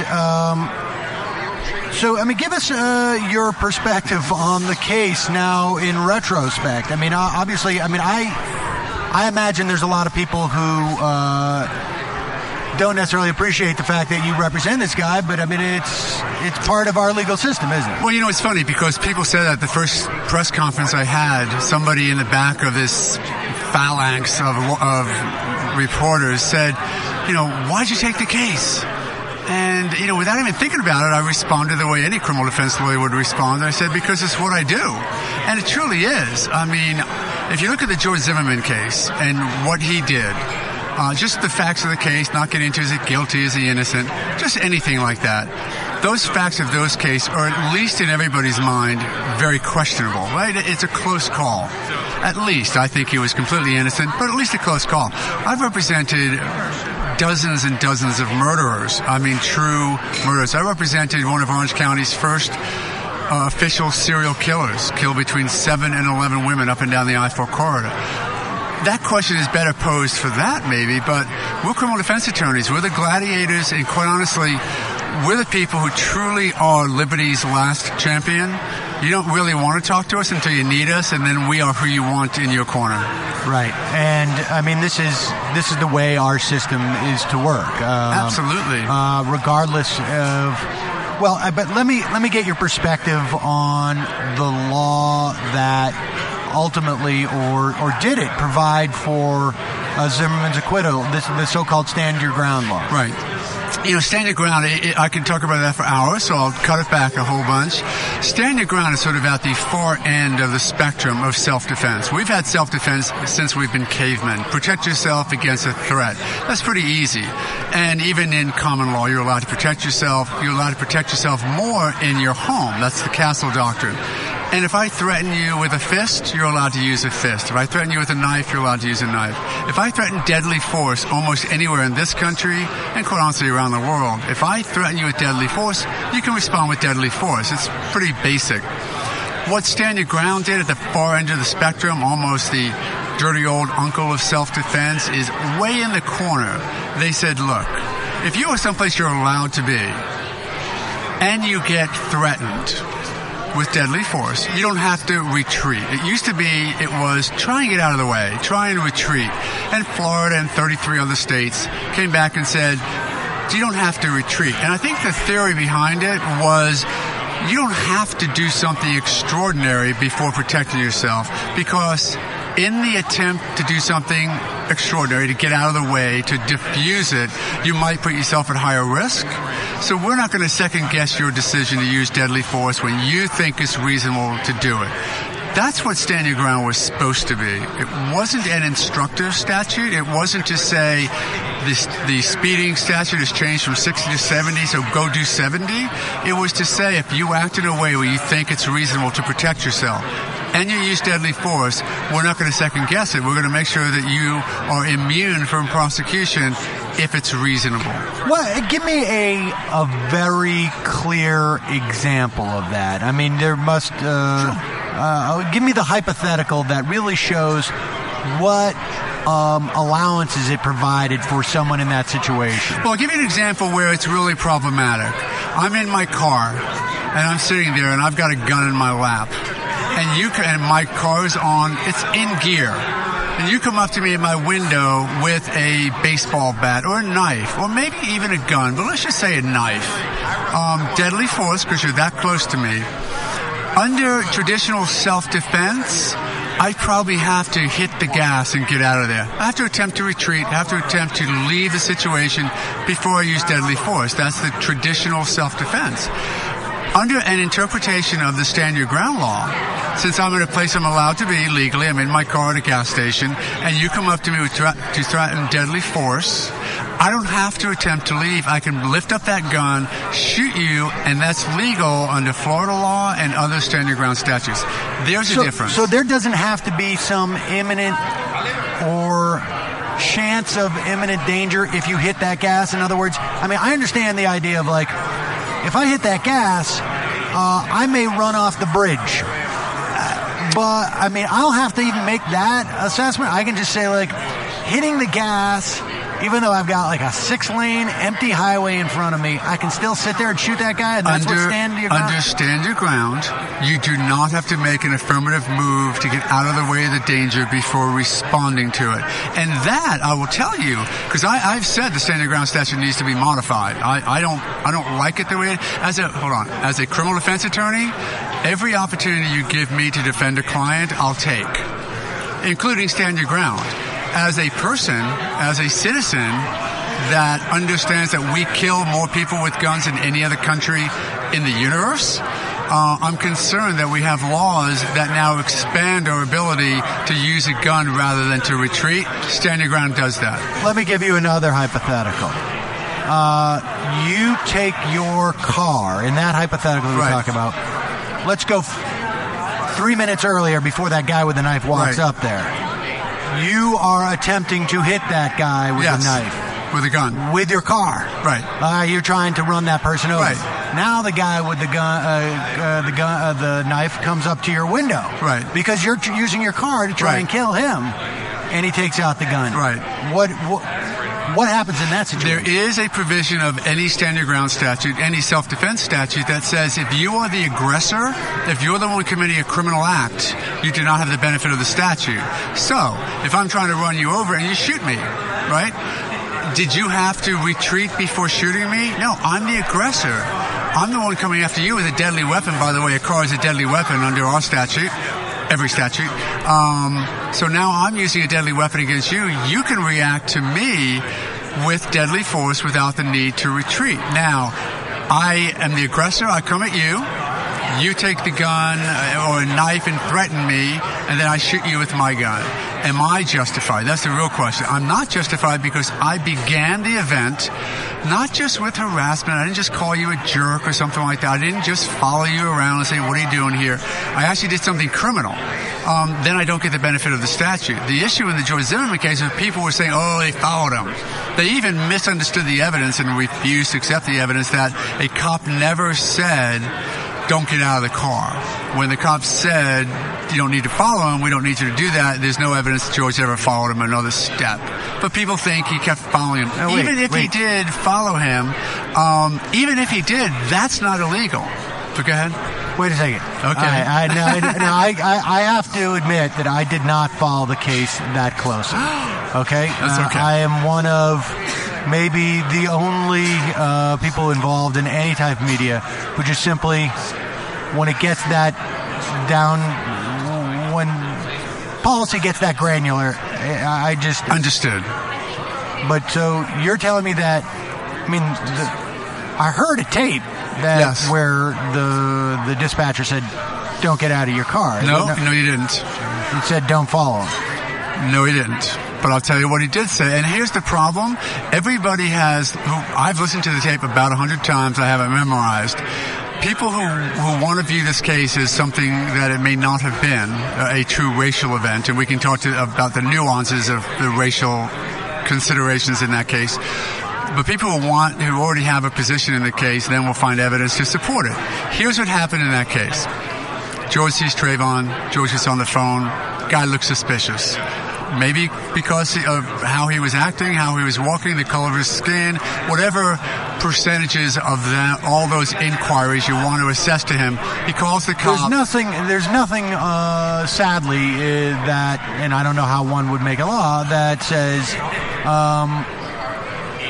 so, I mean, give us your perspective on the case now in retrospect. I mean, obviously, I mean, I imagine there's a lot of people who don't necessarily appreciate the fact that you represent this guy, but I mean, it's part of our legal system, isn't it? Well, you know, it's funny because people said at the first press conference I had, somebody in the back of this phalanx of reporters said, you know, why'd you take the case? And, you know, without even thinking about it, I responded the way any criminal defense lawyer would respond. I said, because it's what I do. And it truly is. I mean, if you look at the George Zimmerman case and what he did, just the facts of the case, not getting into is he guilty, is he innocent, just anything like that. Those facts of those cases are, at least in everybody's mind, very questionable, right? It's a close call. At least, I think he was completely innocent, but at least a close call. I've represented dozens and dozens of murderers. I mean, true murderers. I represented one of Orange County's first official serial killers, killed between 7 and 11 women up and down the I-4 corridor. That question is better posed for that, maybe, but we're criminal defense attorneys. We're the gladiators, and quite honestly, we're the people who truly are liberty's last champion. You don't really want to talk to us until you need us, and then we are who you want in your corner. Right, and I mean, this is the way our system is to work. Absolutely. Regardless of, well, but let me get your perspective on the law that ultimately, or did it provide for Zimmerman's acquittal, the so-called stand your ground law? Right. You know, stand your ground, I can talk about that for hours, so I'll cut it back a whole bunch. Stand your ground is sort of at the far end of the spectrum of self-defense. We've had self-defense since we've been cavemen. Protect yourself against a threat. That's pretty easy. And even in common law, you're allowed to protect yourself. You're allowed to protect yourself more in your home. That's the Castle Doctrine. And if I threaten you with a fist, you're allowed to use a fist. If I threaten you with a knife, you're allowed to use a knife. If I threaten deadly force almost anywhere in this country, and quite honestly around the world, if I threaten you with deadly force, you can respond with deadly force. It's pretty basic. What Stand Your Ground did at the far end of the spectrum, almost the dirty old uncle of self-defense, is way in the corner. They said, look, if you are someplace you're allowed to be, and you get threatened with deadly force, you don't have to retreat. It used to be, it was try and get out of the way, try and retreat. And Florida and 33 other states came back and said, you don't have to retreat. And I think the theory behind it was you don't have to do something extraordinary before protecting yourself, because in the attempt to do something extraordinary, to get out of the way, to diffuse it, you might put yourself at higher risk. So we're not going to second guess your decision to use deadly force when you think it's reasonable to do it. That's what Stand Your Ground was supposed to be. It wasn't an instructive statute. It wasn't to say the speeding statute has changed from 60 to 70, so go do 70. It was to say if you act in a way where you think it's reasonable to protect yourself, and you use deadly force, we're not going to second guess it. We're going to make sure that you are immune from prosecution if it's reasonable. Well, give me a very clear example of that. I mean, there must... give me the hypothetical that really shows what allowances it provided for someone in that situation. Well, I'll give you an example where it's really problematic. I'm in my car, and I'm sitting there, and I've got a gun in my lap. And my car's on, it's in gear. And you come up to me in my window with a baseball bat or a knife, or maybe even a gun, but let's just say a knife. Deadly force, because you're that close to me. Under traditional self-defense, I probably have to hit the gas and get out of there. I have to attempt to retreat. I have to attempt to leave the situation before I use deadly force. That's the traditional self-defense. under an interpretation of the stand your ground law, since I'm in a place I'm allowed to be legally, I'm in my car at a gas station, and you come up to me to threaten deadly force, I don't have to attempt to leave. I can lift up that gun, shoot you, and that's legal under Florida law and other stand your ground statutes. There's a difference. So there doesn't have to be some imminent or chance of imminent danger if you hit that gas. In other words, I mean, I understand the idea of like, if I hit that gas, I may run off the bridge. But, I mean, I don't have to even make that assessment. I can just say, like, hitting the gas, even though I've got, like, a 6-lane empty highway in front of me, I can still sit there and shoot that guy, and that's what stand your ground? Under stand your ground, you do not have to make an affirmative move to get out of the way of the danger before responding to it. And that, I will tell you, because I've said the stand your ground statute needs to be modified. I don't like it the way as a criminal defense attorney, every opportunity you give me to defend a client, I'll take, including stand your ground. As a person, as a citizen that understands that we kill more people with guns than any other country in the universe, I'm concerned that we have laws that now expand our ability to use a gun rather than to retreat. Stand your ground does that. Let me give you another hypothetical. You take your car, in that hypothetical we talk about, let's go 3 minutes earlier before that guy with the knife walks up there. You are attempting to hit that guy with a knife. With a gun. With your car. Right. You're trying to run that person over. Right. Now the guy with the knife comes up to your window. Right. Because you're using your car to try and kill him. And he takes out the gun. Right. What happens in that situation? There is a provision of any stand your ground statute, any self-defense statute that says if you are the aggressor, if you're the one committing a criminal act, you do not have the benefit of the statute. So, if I'm trying to run you over and you shoot me, right? Did you have to retreat before shooting me? No, I'm the aggressor. I'm the one coming after you with a deadly weapon. By the way, a car is a deadly weapon under our statute. Every statute. So now I'm using a deadly weapon against you. You can react to me with deadly force without the need to retreat. Now, I am the aggressor. I come at you. You take the gun or a knife and threaten me, and then I shoot you with my gun. Am I justified? That's the real question. I'm not justified because I began the event not just with harassment. I didn't just call you a jerk or something like that. I didn't just follow you around and say, what are you doing here? I actually did something criminal. Then I don't get the benefit of the statute. The issue in the George Zimmerman case is people were saying, oh, they followed him. They even misunderstood the evidence and refused to accept the evidence that a cop never said, don't get out of the car. When the cop said, you don't need to follow him, we don't need you to do that, there's no evidence that George ever followed him another step. But people think he kept following him. Even if he did follow him, even if he did, that's not illegal. So go ahead. Wait a second. Okay. I have to admit that I did not follow the case that closely. Okay? That's okay. I am one of maybe the only people involved in any type of media who just simply, when it gets that down, when policy gets that granular, I just... Understood. But so you're telling me that, I mean, I heard a tape that where the dispatcher said, don't get out of your car. No, you didn't. He said, don't follow him. No, he didn't. But I'll tell you what he did say. And here's the problem. Everybody has, I've listened to the tape about 100 times. I have it memorized. People who want to view this case as something that it may not have been, a true racial event, and we can talk about the nuances of the racial considerations in that case. But people who already have a position in the case, then will find evidence to support it. Here's what happened in that case. George sees Trayvon. George is on the phone. Guy looks suspicious. Maybe because of how he was acting, how he was walking, the color of his skin, whatever percentages of that, all those inquiries you want to assess to him, he calls the cop. There's nothing, sadly, that, and I don't know how one would make a law that says,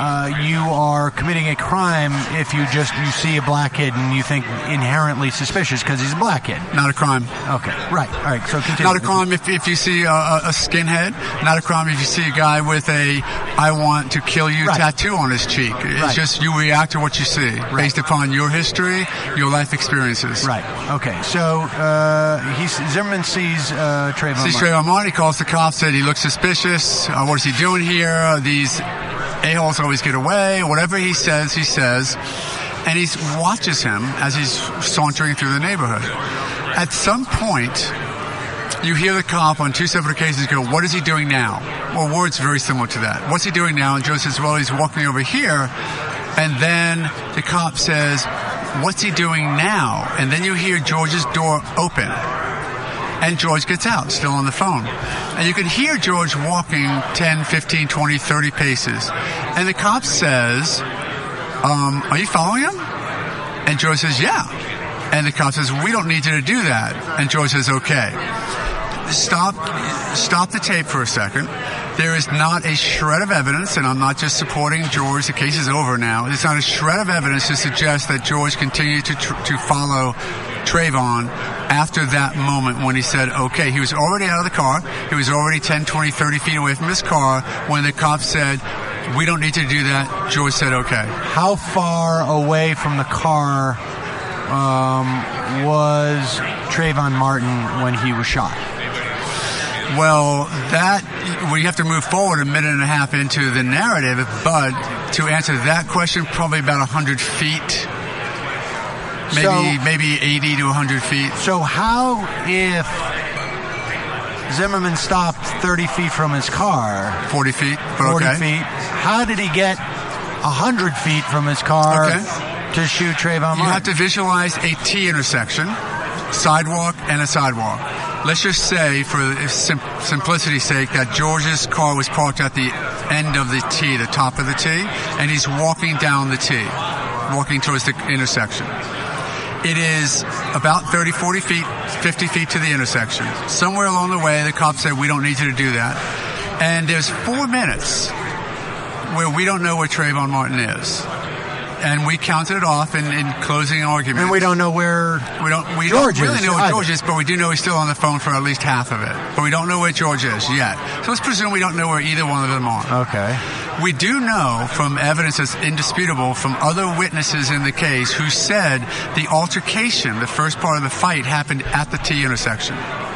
you are committing a crime if you see a black kid and you think inherently suspicious because he's a black kid. Not a crime. Okay, right. All right, so continue. Not a crime if you see a skinhead. Not a crime if you see a guy with a "I want to kill you" tattoo on his cheek. It's just you react to what you see based upon your history, your life experiences. Right. Okay. So Zimmerman sees Trayvon Martin. Sees Trayvon Martin. He calls the cops. Said he looks suspicious. What is he doing here? These a-holes always get away. Whatever he says, and he watches him as he's sauntering through the neighborhood. At some point, you hear the cop on 2 separate occasions go, "What is he doing now?" Well, words very similar to that. "What's he doing now?" And Joe says, "Well, he's walking over here." And then the cop says, "What's he doing now?" And then you hear George's door open. And George gets out, still on the phone. And you can hear George walking 10, 15, 20, 30 paces. And the cop says, "Are you following him?" And George says, "Yeah." And the cop says, "We don't need you to do that." And George says, "Okay. Stop the tape for a second. There is not a shred of evidence, and I'm not just supporting George. The case is over now. There's not a shred of evidence to suggest that George continued to follow Trayvon after that moment when he said, okay. He was already out of the car. He was already 10, 20, 30 feet away from his car when the cop said, "We don't need to do that." George said, okay. How far away from the car was Trayvon Martin when he was shot? Well, we have to move forward a minute and a half into the narrative, but to answer that question, probably about 100 feet. Maybe 80 to 100 feet. So how, if Zimmerman stopped 30 feet from his car... 40 feet, but 40 okay. feet. How did he get 100 feet from his car to shoot Trayvon Martin? You have to visualize a T intersection, sidewalk, and a sidewalk. Let's just say, for simplicity's sake, that George's car was parked at the end of the T, the top of the T, and he's walking down the T, walking towards the intersection. It is about 30, 40 feet, 50 feet to the intersection. Somewhere along the way, the cop said, "We don't need you to do that." And there's 4 minutes where we don't know where Trayvon Martin is. And we counted it off in closing argument. And we don't know where we don't really know where George is, but we do know he's still on the phone for at least half of it. But we don't know where George is yet. So let's presume we don't know where either one of them are. Okay. We do know from evidence that's indisputable from other witnesses in the case who said the altercation, the first part of the fight, happened at the T intersection.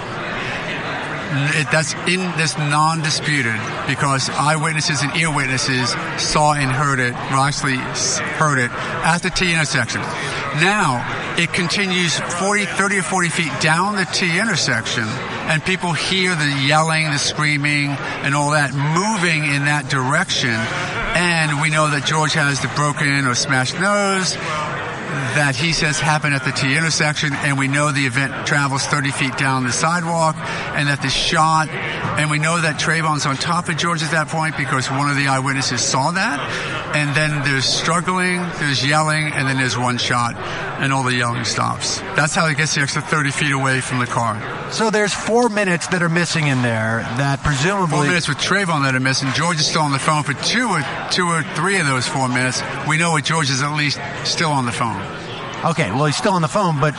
That's non-disputed because eyewitnesses and ear witnesses saw and heard it, actually heard it at the T intersection. Now, it continues 30 or 40 feet down the T intersection, and people hear the yelling, the screaming, and all that moving in that direction. And we know that George has the broken or smashed nose that he says happened at the T intersection, and we know the event travels 30 feet down the sidewalk, and that the shot, and we know that Trayvon's on top of George at that point because one of the eyewitnesses saw that, and then there's struggling, there's yelling, and then there's one shot, and all the yelling stops. That's how he gets the extra 30 feet away from the car. So there's 4 minutes that are missing in there that presumably... 4 minutes with Trayvon that are missing. George is still on the phone for two or three of those 4 minutes. We know George is at least still on the phone. Okay, well, he's still on the phone, but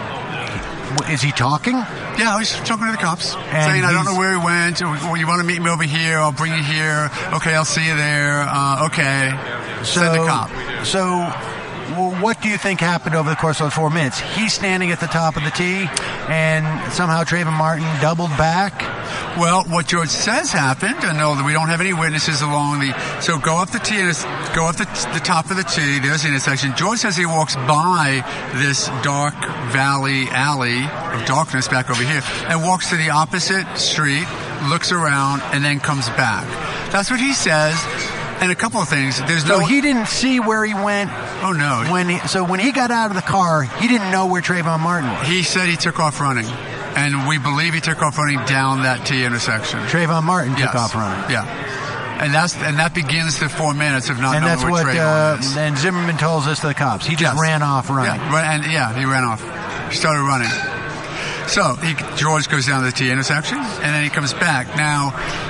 is he talking? Yeah, he's talking to the cops, saying, "I don't know where he went. Or, you want to meet me over here? I'll bring you here. Okay, I'll see you there. Okay." Said the cop. So, what do you think happened over the course of those 4 minutes? He's standing at the top of the T, and somehow Trayvon Martin doubled back? Well, what George says happened, and no, we don't have any witnesses along the... So go up the T, go up the top of the T, there's the intersection. George says he walks by this dark alley of darkness back over here, and walks to the opposite street, looks around, and then comes back. That's what he says. And a couple of things. So he didn't see where he went? Oh, no. When he got out of the car, he didn't know where Trayvon Martin was? He said he took off running. And we believe he took off running down that T intersection. Trayvon Martin took off running? Yeah. And that begins the 4 minutes of not knowing where Trayvon is. And Zimmerman tells us to the cops. He just ran off running. Yeah, he ran off. He started running. So George goes down the T intersection, and then he comes back. Now,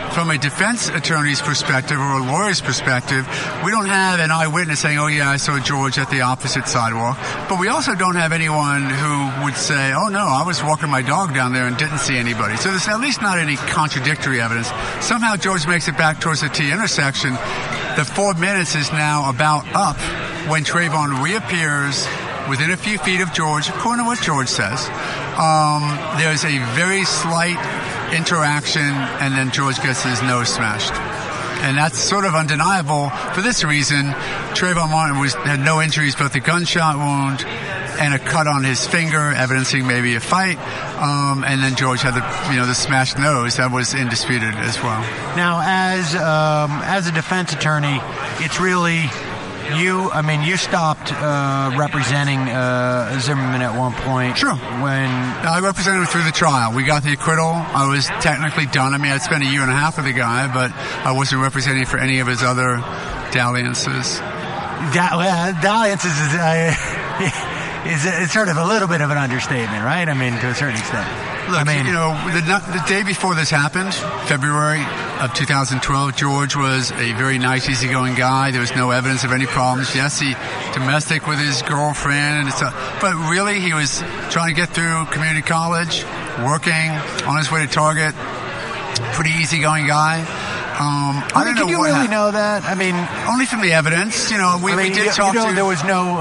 from a defense attorney's perspective or a lawyer's perspective, we don't have an eyewitness saying, oh yeah, I saw George at the opposite sidewalk. But we also don't have anyone who would say, oh no, I was walking my dog down there and didn't see anybody. So there's at least not any contradictory evidence. Somehow George makes it back towards the T intersection. The 4 minutes is now about up when Trayvon reappears within a few feet of George, according to what George says. There's a very slight interaction, and then George gets his nose smashed. And that's sort of undeniable for this reason. Trayvon Martin had no injuries but the gunshot wound and a cut on his finger, evidencing maybe a fight. And then George had the smashed nose. That was indisputed as well. Now, as a defense attorney, it's really you. I mean, you stopped representing Zimmerman at one point. Sure. When I represented him through the trial. We got the acquittal. I was technically done. I mean, I'd spent a year and a half with the guy, but I wasn't representing for any of his other dalliances. Dalliances is sort of a little bit of an understatement, right? I mean, to a certain extent. Look, the day before this happened, February of 2012, George was a very nice, easygoing guy. There was no evidence of any problems. Yes, he domestic with his girlfriend, and but really he was trying to get through community college, working, on his way to Target. Pretty easygoing guy. I don't know. Can you really know that? I mean, only from the evidence. We did talk to. There was no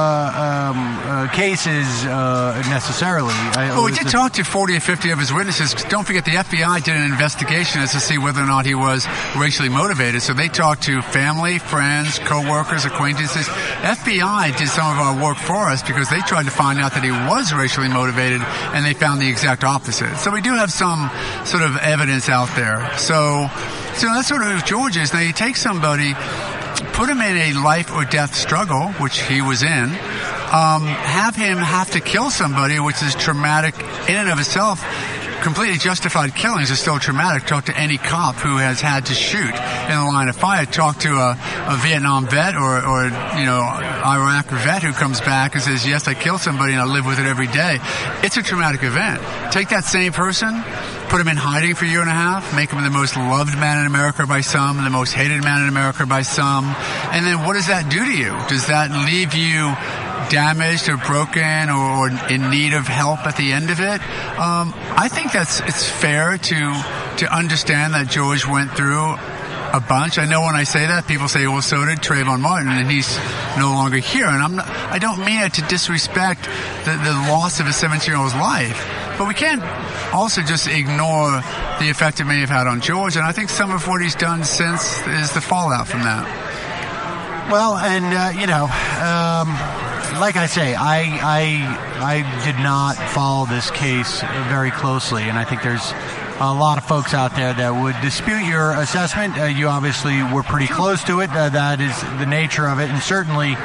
cases necessarily. Well, we did talk to 40 or 50 of his witnesses. Don't forget, the FBI did an investigation as to see whether or not he was racially motivated. So they talked to family, friends, co-workers, acquaintances. FBI did some of our work for us because they tried to find out that he was racially motivated, and they found the exact opposite. So we do have some sort of evidence out there. So that's sort of who George is. Now, you take somebody, put him in a life or death struggle, which he was in, have him have to kill somebody, which is traumatic in and of itself. Completely justified killings are still traumatic. Talk to any cop who has had to shoot in the line of fire. Talk to a Vietnam vet or Iraq vet who comes back and says, yes, I killed somebody and I live with it every day. It's a traumatic event. Take that same person, put him in hiding for a year and a half, make him the most loved man in America by some, the most hated man in America by some, and then what does that do to you? Does that leave you damaged or broken or in need of help at the end of it? I think it's fair to understand that George went through a bunch. I know when I say that, people say, well, so did Trayvon Martin, and he's no longer here. And I don't mean it to disrespect the loss of a 17-year-old's life. But we can't also just ignore the effect it may have had on George. And I think some of what he's done since is the fallout from that. Well, and, like I say, I did not follow this case very closely, and I think there's a lot of folks out there that would dispute your assessment. You obviously were pretty close to it. That is the nature of it, and certainly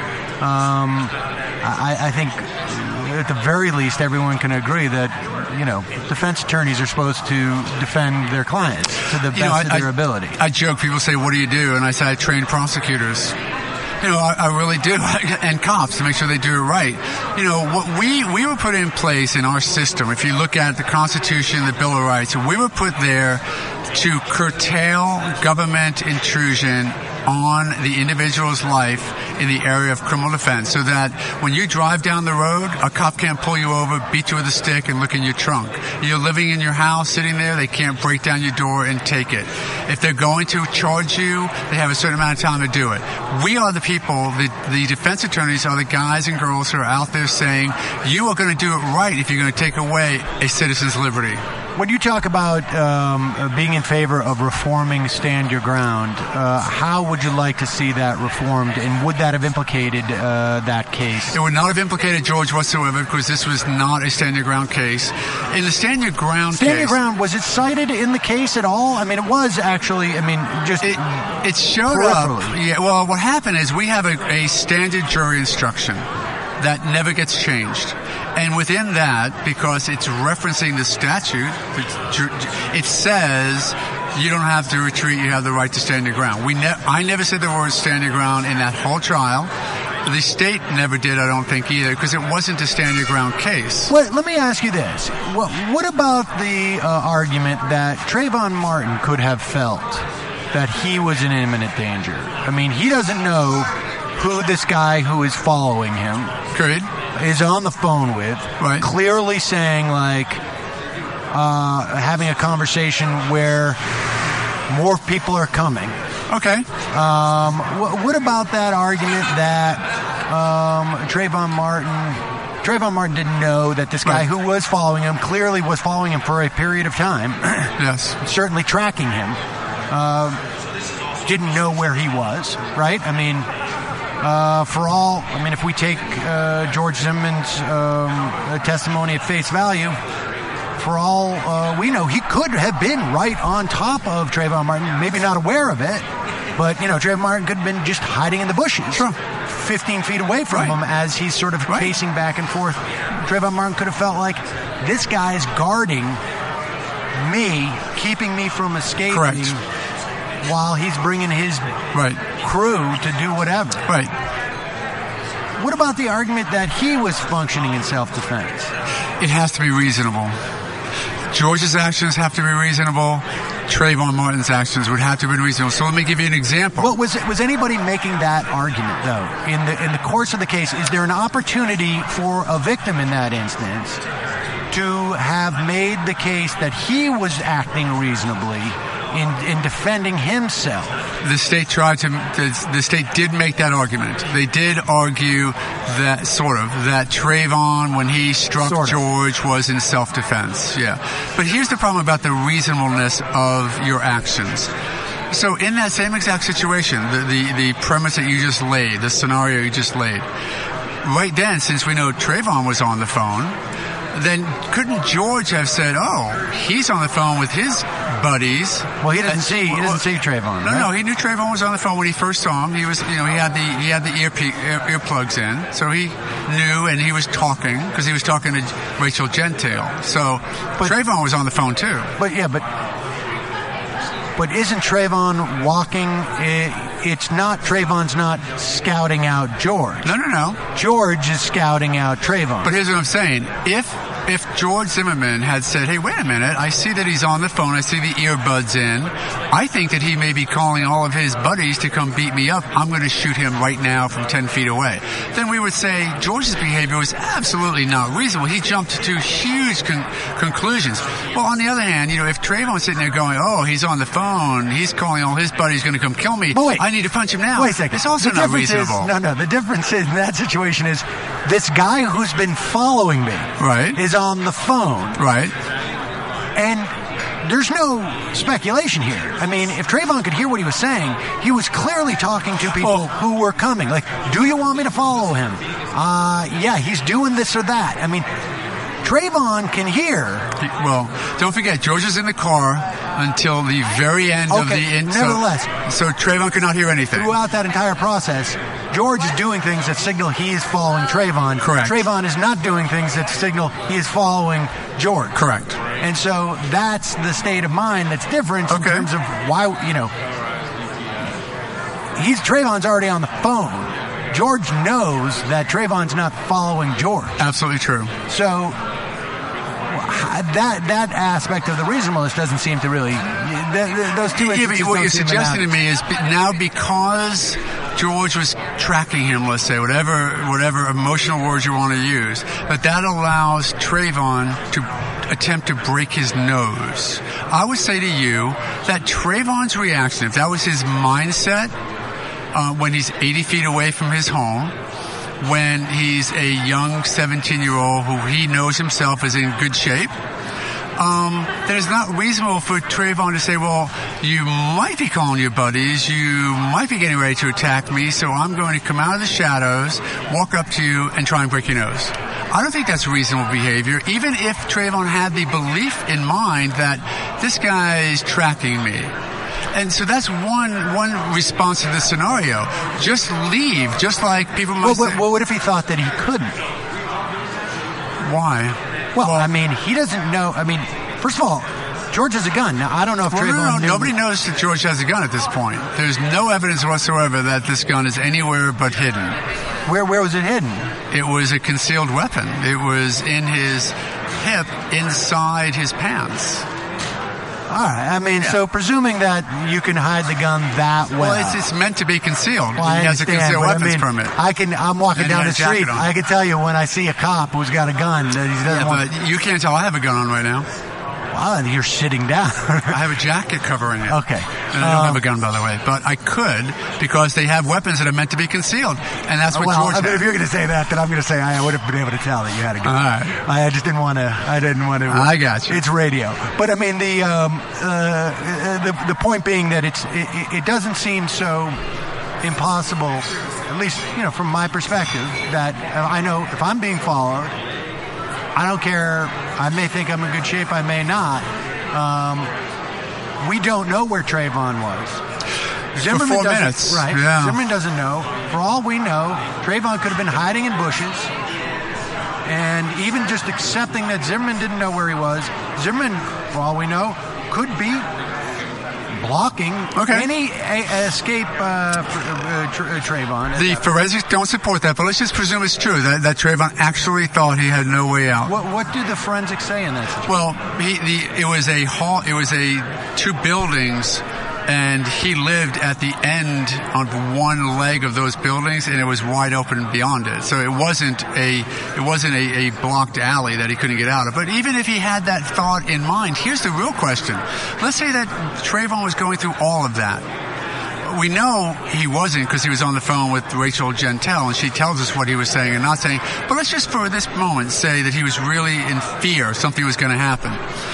I think at the very least everyone can agree that defense attorneys are supposed to defend their clients to the best of their ability. I joke, people say, what do you do? And I say, I train prosecutors. I really do, and cops, to make sure they do it right. What we were put in place in our system, if you look at the Constitution, the Bill of Rights, we were put there to curtail government intrusion on the individual's life in the area of criminal defense, so that when you drive down the road, a cop can't pull you over, beat you with a stick, and look in your trunk. You're living in your house, sitting there, they can't break down your door and take it. If they're going to charge you, they have a certain amount of time to do it. We are the people, the defense attorneys are the guys and girls who are out there saying, you are going to do it right if you're going to take away a citizen's liberty. When you talk about being in favor of reforming Stand Your Ground, how would you like to see that reformed, and would that have implicated that case? It would not have implicated George whatsoever, because this was not a Stand Your Ground case. In the Stand Your Ground case... Stand Your Ground, was it cited in the case at all? I mean, it was actually, just... It showed up. Yeah, well, what happened is we have a standard jury instruction that never gets changed. And within that, because it's referencing the statute, it says you don't have to retreat, you have the right to stand your ground. I never said the word stand your ground in that whole trial. The state never did, I don't think, either, because it wasn't a stand your ground case. Well, let me ask you this. What about the argument that Trayvon Martin could have felt that he was in imminent danger? I mean, he doesn't know who this guy who is following him is on the phone with, right, clearly saying, like, having a conversation where more people are coming. Okay. What about that argument that Trayvon Martin didn't know that this guy who was following him clearly was following him for a period of time? Yes. Certainly tracking him. Didn't know where he was, right? I mean, if we take George Zimmerman's testimony at face value, for all we know, he could have been right on top of Trayvon Martin, maybe not aware of it, but, Trayvon Martin could have been just hiding in the bushes, 15 feet away from him as he's sort of pacing back and forth. Trayvon Martin could have felt like this guy is guarding me, keeping me from escaping while he's bringing his crew to do whatever. Right. What about the argument that he was functioning in self-defense? It has to be reasonable. George's actions have to be reasonable. Trayvon Martin's actions would have to be reasonable. So let me give you an example. Well, was anybody making that argument, though? In the course of the case, is there an opportunity for a victim in that instance to have made the case that he was acting reasonably in defending himself? The state the state did make that argument. They did argue that that Trayvon, when he struck George, was in self-defense. Yeah. But here's the problem about the reasonableness of your actions. So in that same exact situation, the premise that you just laid, the scenario you just laid, right then, since we know Trayvon was on the phone, then couldn't George have said, he's on the phone with his buddies? Well, he doesn't see Trayvon. No, he knew Trayvon was on the phone when he first saw him. He was, he had the earplugs in, so he knew, and he was talking because he was talking to Rachel Gentile. But Trayvon was on the phone too. But isn't Trayvon walking? Trayvon's not scouting out George. No. George is scouting out Trayvon. But here's what I'm saying. If George Zimmerman had said, hey, wait a minute, I see that he's on the phone, I see the earbuds in, I think that he may be calling all of his buddies to come beat me up, I'm going to shoot him right now from 10 feet away. Then we would say George's behavior was absolutely not reasonable. He jumped to huge conclusions. Well, on the other hand, if Trayvon's sitting there going, he's on the phone, he's calling all his buddies, going to come kill me, I need to punch him now. Wait a second. It's also not reasonable. The difference in that situation is this guy who's been following me is on the phone. Right. And there's no speculation here. I mean, if Trayvon could hear what he was saying, he was clearly talking to people who were coming. Like, do you want me to follow him? Yeah, he's doing this or that. I mean, Trayvon can hear. Well, don't forget, George is in the car until the very end of the... Nevertheless. So Trayvon could not hear anything. Throughout that entire process, George is doing things that signal he is following Trayvon. Correct. Trayvon is not doing things that signal he is following George. Correct. And so that's the state of mind that's different in terms of why, Trayvon's already on the phone. George knows that Trayvon's not following George. Absolutely true. So that aspect of the reasonableness doesn't seem to really... those two instances what you're suggesting to me is now because George was tracking him, let's say, whatever emotional words you want to use, that allows Trayvon to attempt to break his nose. I would say to you that Trayvon's reaction, if that was his mindset, when he's 80 feet away from his home, when he's a young 17-year-old who he knows himself is in good shape, then it's not reasonable for Trayvon to say, well, you might be calling your buddies, you might be getting ready to attack me, so I'm going to come out of the shadows, walk up to you, and try and break your nose. I don't think that's reasonable behavior, even if Trayvon had the belief in mind that this guy is tracking me. And so that's one response to this scenario. Just leave, just like people might say. Well, what if he thought that he couldn't? Why? Well, I mean, he doesn't know. I mean, first of all, George has a gun. Now, I don't know if Trayvon knew. Nobody knows that George has a gun at this point. There's no evidence whatsoever that this gun is anywhere but hidden. Where was it hidden? It was a concealed weapon. It was in his hip, inside his pants. All right. I mean, so presuming that you can hide the gun that well. Well, it's meant to be concealed. Well, he has a concealed weapons permit. I'm walking down the street. I can tell you when I see a cop who's got a gun that he doesn't want. But you can't tell I have a gun on right now. Well, you're sitting down. I have a jacket covering it. Okay. And I don't have a gun, by the way. But I could, because they have weapons that are meant to be concealed. And that's what George had. If you're going to say that, then I'm going to say I would have been able to tell that you had a gun. All right. I just didn't want to. I got you. It's radio. But, I mean, the point being that it doesn't seem so impossible, at least, from my perspective, that I know if I'm being followed, I don't care. I may think I'm in good shape. I may not. We don't know where Trayvon was. For 4 minutes. Right. Yeah. Zimmerman doesn't know. For all we know, Trayvon could have been hiding in bushes. And even just accepting that Zimmerman didn't know where he was, Zimmerman, for all we know, could be blocking any escape Trayvon. The forensics don't support that, but let's just presume it's true that Trayvon actually thought he had no way out. What do the forensics say in that situation? Well, it was a hall. It was two buildings, and he lived at the end of one leg of those buildings, and it was wide open beyond it. So it wasn't a blocked alley that he couldn't get out of. But even if he had that thought in mind, here's the real question. Let's say that Trayvon was going through all of that. We know he wasn't, because he was on the phone with Rachel Gentile, and she tells us what he was saying and not saying. But let's just for this moment say that he was really in fear something was going to happen.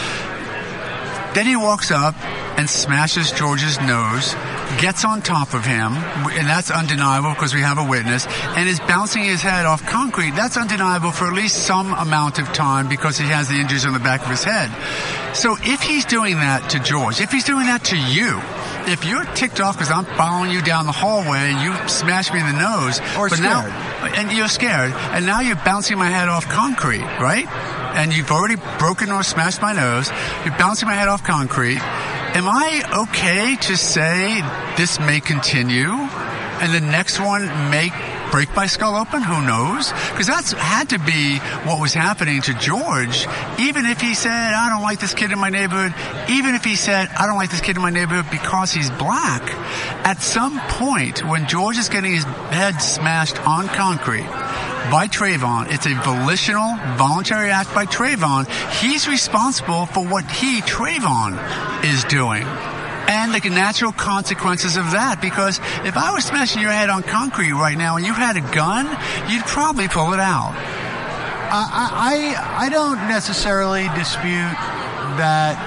Then he walks up and smashes George's nose, gets on top of him, and that's undeniable because we have a witness, and is bouncing his head off concrete. That's undeniable for at least some amount of time because he has the injuries on the back of his head. So if he's doing that to George, if he's doing that to you, if you're ticked off because I'm following you down the hallway and you smash me in the nose, and you're scared, and now you're bouncing my head off concrete, right? And you've already broken or smashed my nose, you're bouncing my head off concrete. Am I okay to say this may continue and the next one may break my skull open? Who knows? Because that's had to be what was happening to George. Even if he said, I don't like this kid in my neighborhood, even if he said, I don't like this kid in my neighborhood because he's black, at some point when George is getting his head smashed on concrete by Trayvon, it's a volitional, voluntary act by Trayvon. He's responsible for what Trayvon, is doing. And the natural consequences of that, because if I was smashing your head on concrete right now and you had a gun, you'd probably pull it out. I don't necessarily dispute that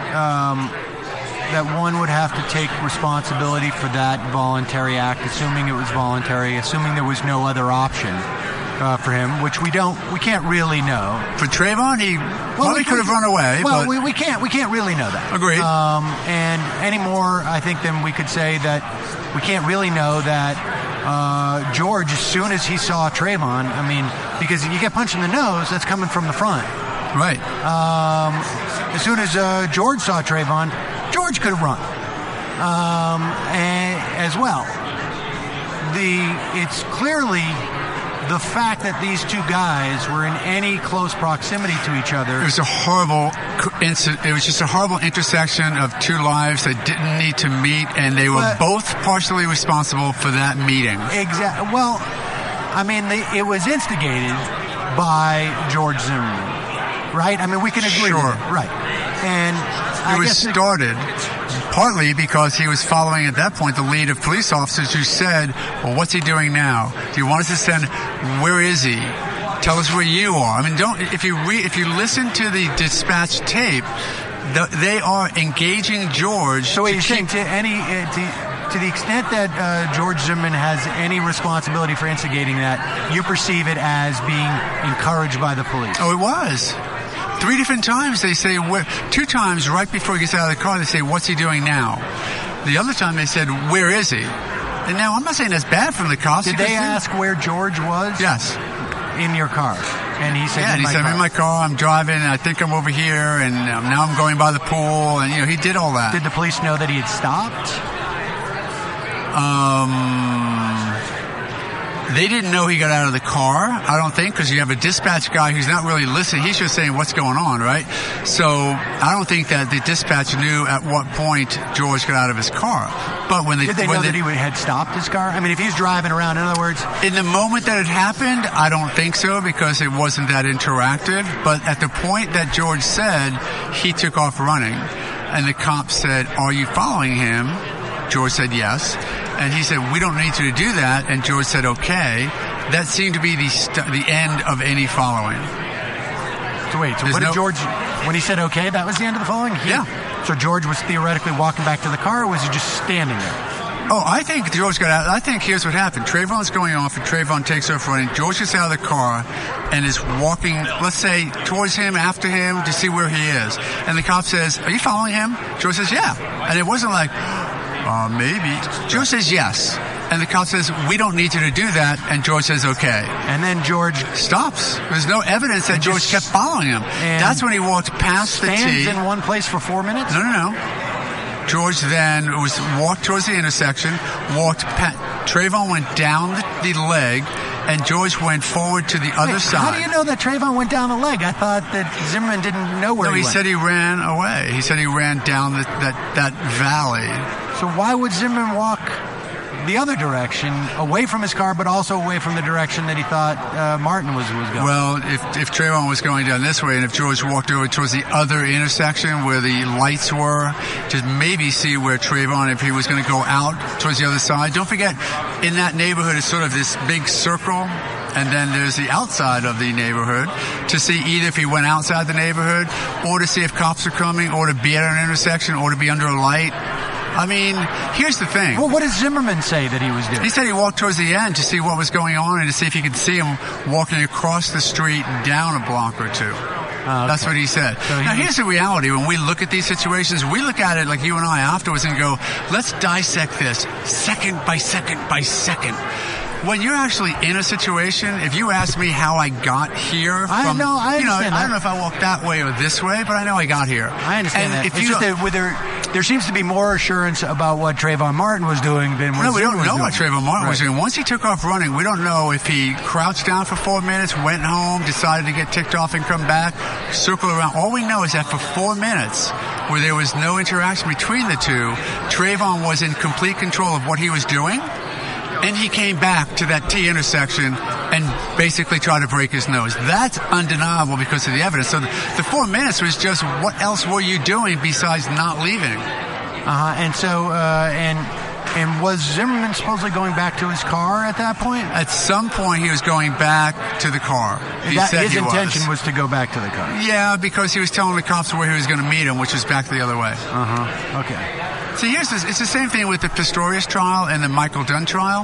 that one would have to take responsibility for that voluntary act, assuming it was voluntary, assuming there was no other option for him, which we can't really know. For Trayvon, he could have run away. Well, but we can't really know that. Agreed. And anymore, I think then we could say that we can't really know that George, as soon as he saw Trayvon, I mean, because you get punched in the nose, that's coming from the front. Right. As soon as George saw Trayvon, George could have run as well. It's clearly the fact that these two guys were in any close proximity to each other. It was a horrible incident. It was just a horrible intersection of two lives that didn't need to meet, and they were both partially responsible for that meeting. Exactly. Well, I mean, it was instigated by George Zimmerman, right? I mean, we can agree. Sure. Right. And it was started partly because he was following at that point the lead of police officers who said, well, what's he doing now? Do you want us to send, where is he? Tell us where you are. I mean, if you listen to the dispatch tape, they are engaging George. So you're saying to the extent that George Zimmerman has any responsibility for instigating that, you perceive it as being encouraged by the police? Oh, it was. 3 different times they say, 2 times right before he gets out of the car, they say, what's he doing now? The other time they said, where is he? And now I'm not saying that's bad from the cops. Did they ask where George was? Yes. In your car? And he said, yeah, and he said, I'm in my car, I'm driving, I think I'm over here, and now I'm going by the pool, and, he did all that. Did the police know that he had stopped? They didn't know he got out of the car, I don't think, because you have a dispatch guy who's not really listening. He's just saying what's going on, right? So I don't think that the dispatch knew at what point George got out of his car. But when Did they know that he had stopped his car? I mean, if he's driving around, in other words... In the moment that it happened, I don't think so, because it wasn't that interactive. But at the point that George said, he took off running. And the cop said, are you following him? George said yes. And he said, we don't need you to do that. And George said, okay. That seemed to be the end of any following. So wait, what did George, when he said okay, that was the end of the following? Yeah. So George was theoretically walking back to the car, or was he just standing there? Oh, I think George got out. I think here's what happened. Trayvon's going off, and Trayvon takes off running. George gets out of the car and is walking, let's say, towards him, after him, to see where he is. And the cop says, are you following him? George says, yeah. And it wasn't like... maybe. George says yes. And the cop says, we don't need you to do that. And George says, okay. And then George stops. There's no evidence that George kept following him. That's when he walked past the T. Stands in one place for 4 minutes? No. George then walked towards the intersection, Trayvon went down the leg, and George went forward to the other side. How do you know that Trayvon went down the leg? I thought that Zimmerman didn't know where he went. No, he said he ran away. He said he ran down that valley. So why would Zimmerman walk the other direction, away from his car, but also away from the direction that he thought Martin was going? Well, if Trayvon was going down this way, and if George walked over towards the other intersection where the lights were, to maybe see where Trayvon, if he was going to go out towards the other side. Don't forget, in that neighborhood is sort of this big circle, and then there's the outside of the neighborhood, to see either if he went outside the neighborhood, or to see if cops are coming, or to be at an intersection, or to be under a light. I mean, here's the thing. Well, what did Zimmerman say that he was doing? He said he walked towards the end to see what was going on and to see if he could see him walking across the street down a block or two. Okay. That's what he said. So now, here's the reality. When we look at these situations, we look at it like you and I afterwards and go, let's dissect this second by second by second. When you're actually in a situation, if you ask me how I got here from, I understand I don't know if I walked that way or this way, but I know I got here. I understand that. It's just that there seems to be more assurance about what Trayvon Martin was doing than what we don't know doing. what Trayvon Martin was doing. Once he took off running, we don't know if he crouched down for 4 minutes, went home, decided to get ticked off and come back, circle around. All we know is that for 4 minutes, where there was no interaction between the two, Trayvon was in complete control of what he was doing. And he came back to that T intersection and basically tried to break his nose. That's undeniable because of the evidence. So the 4 minutes was just, what else were you doing besides not leaving? And was Zimmerman supposedly going back to his car at that point? At some point, he was going back to the car. His intention was to go back to the car. Yeah, because he was telling the cops where he was going to meet him, which was back the other way. Okay. See, it's the same thing with the Pistorius trial and the Michael Dunn trial.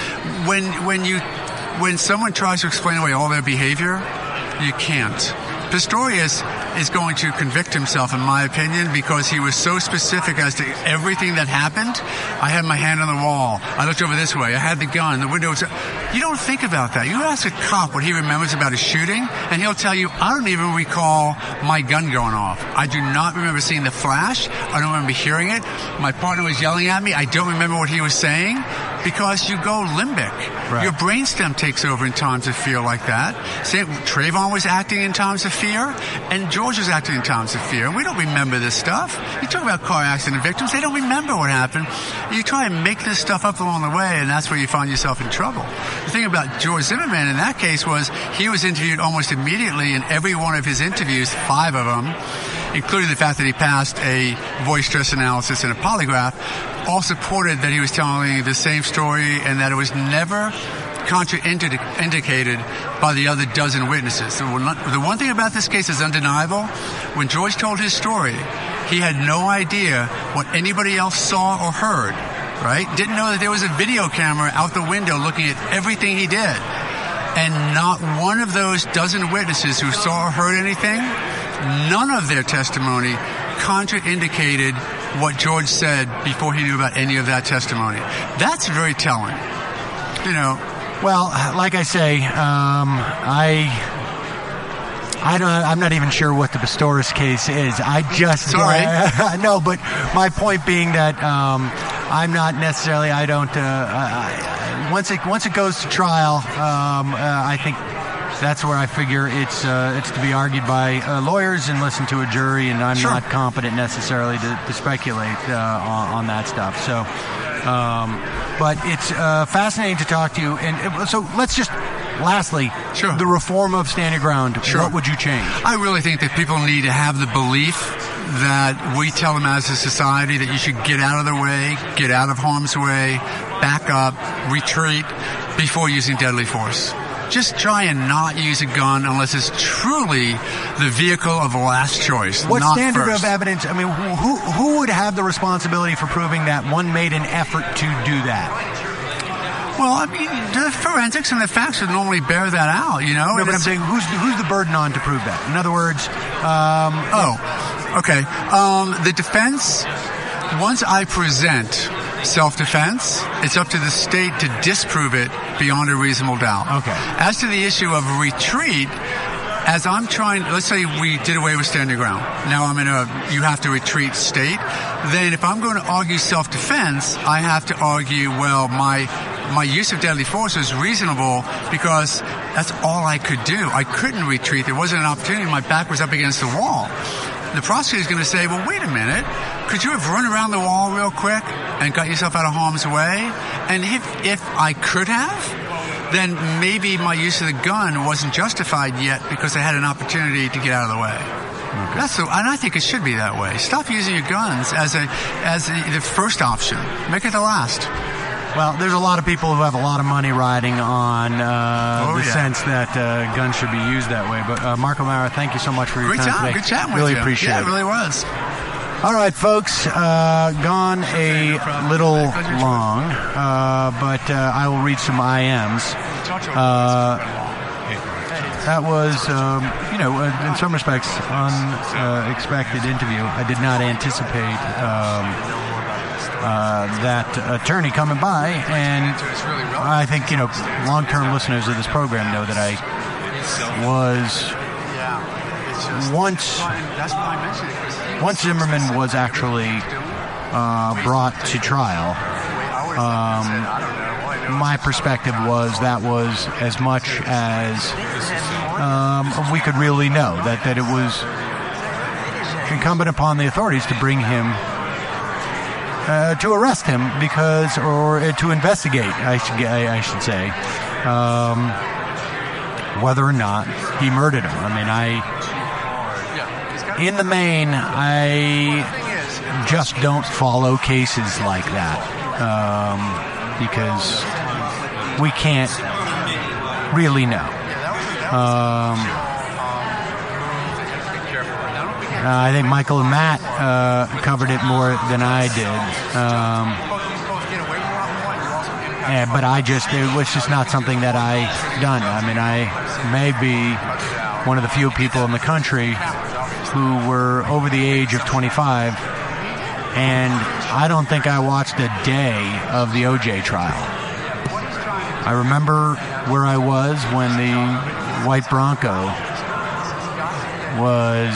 When someone tries to explain away all their behavior, you can't. Pistorius is going to convict himself, in my opinion, because he was so specific as to everything that happened. I had my hand on the wall. I looked over this way. I had the gun. The window was... You don't think about that. You ask a cop what he remembers about a shooting, and he'll tell you, I don't even recall my gun going off. I do not remember seeing the flash. I don't remember hearing it. My partner was yelling at me. I don't remember what he was saying, because you go limbic. Right. Your brainstem takes over in times of fear like that. Trayvon was acting in times of fear, and George was acting in times of fear. And we don't remember this stuff. You talk about car accident victims, they don't remember what happened. You try and make this stuff up along the way, and that's where you find yourself in trouble. The thing about George Zimmerman in that case was he was interviewed almost immediately in every one of his interviews, 5 of them, including the fact that he passed a voice stress analysis and a polygraph, all supported that he was telling the same story and that it was never contraindicated by the other dozen witnesses. So the one thing about this case is undeniable. When George told his story, he had no idea what anybody else saw or heard, right? Didn't know that there was a video camera out the window looking at everything he did. And not one of those dozen witnesses who saw or heard anything, none of their testimony contraindicated what George said before he knew about any of that testimony. That's very telling. You know. Well, like I say, I'm not even sure what the Pistorius case is. I just no, but my point being that I'm not necessarily. I don't. Once it goes to trial, I think that's where I figure it's to be argued by lawyers and listen to a jury, and I'm not competent necessarily to speculate on that stuff. So, but it's fascinating to talk to you. And so let's just. Lastly, the reform of Stand Your Ground, what would you change? I really think that people need to have the belief that we tell them as a society that you should get out of their way, get out of harm's way, back up, retreat before using deadly force. Just try and not use a gun unless it's truly the vehicle of last choice. What not standard first. of evidence? I mean, who would have the responsibility for proving that one made an effort to do that? Well, I mean, the forensics and the facts would normally bear that out, you know? No, but I'm saying, who's the burden on to prove that? In other words, okay. The defense, once I present self-defense, it's up to the state to disprove it beyond a reasonable doubt. Okay. As to the issue of retreat, as I'm trying, let's say we did away with Stand Your Ground. Now I'm in you have to retreat state. Then if I'm going to argue self-defense, I have to argue, well, my use of deadly force is reasonable because that's all I could do. I couldn't retreat. There wasn't an opportunity. My back was up against the wall. The prosecutor is going to say, well, wait a minute. Could you have run around the wall real quick and got yourself out of harm's way? And if I could have, then maybe my use of the gun wasn't justified yet because I had an opportunity to get out of the way. Okay. And I think it should be that way. Stop using your guns as the first option. Make it the last. Well, there's a lot of people who have a lot of money riding on sense that guns should be used that way. But Mark O'Mara, thank you so much for your time today. Good chatting with you. Really appreciate it. Yeah, it really was. All right, folks, gone a little long, but I will read some IMs. That was, in some respects, unexpected interview. I did not anticipate that attorney coming by, and I think, long-term listeners of this program know that I was once Zimmerman was actually brought to trial, my perspective was that was as much as we could really know, that it was incumbent upon the authorities to bring him, to arrest him or to investigate, I should say, whether or not he murdered him. I mean, in the main, I just don't follow cases like that because we can't really know. I think Michael and Matt covered it more than I did. But it was just not something that I done. I mean, I may be one of the few people in the country who were over the age of 25, and I don't think I watched a day of the OJ trial. I remember where I was when the white Bronco was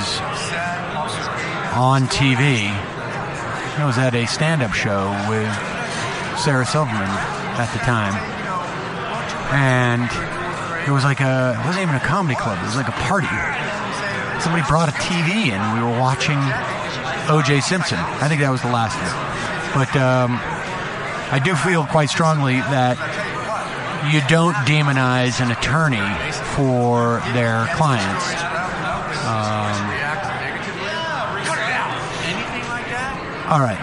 on TV. I was at a stand-up show with Sarah Silverman at the time, and it was like it wasn't even a comedy club, it was like a party. Somebody brought a TV in, and we were watching O.J. Simpson. I think that was the last one. But I do feel quite strongly that you don't demonize an attorney for their clients. All right.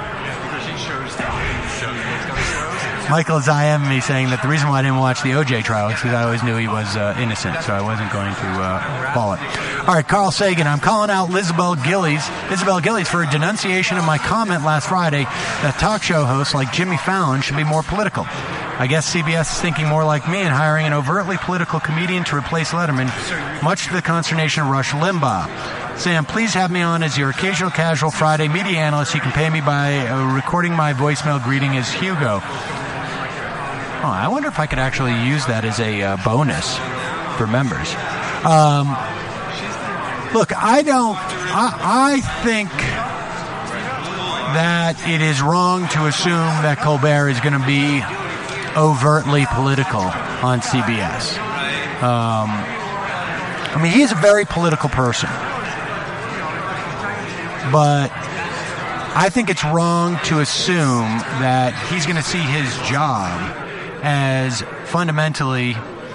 Michael is IMing me saying that the reason why I didn't watch the OJ trial is because I always knew he was innocent, so I wasn't going to follow it. All right, Carl Sagan, I'm calling out Isabel Gillies for a denunciation of my comment last Friday that talk show hosts like Jimmy Fallon should be more political. I guess CBS is thinking more like me and hiring an overtly political comedian to replace Letterman, much to the consternation of Rush Limbaugh. Sam, please have me on as your occasional casual Friday media analyst. You can pay me by recording my voicemail greeting as Hugo. Oh, I wonder if I could actually use that as a bonus for members. Look, I think that it is wrong to assume that Colbert is going to be overtly political on CBS. I mean, he is a very political person. But I think it's wrong to assume that he's going to see his job as fundamentally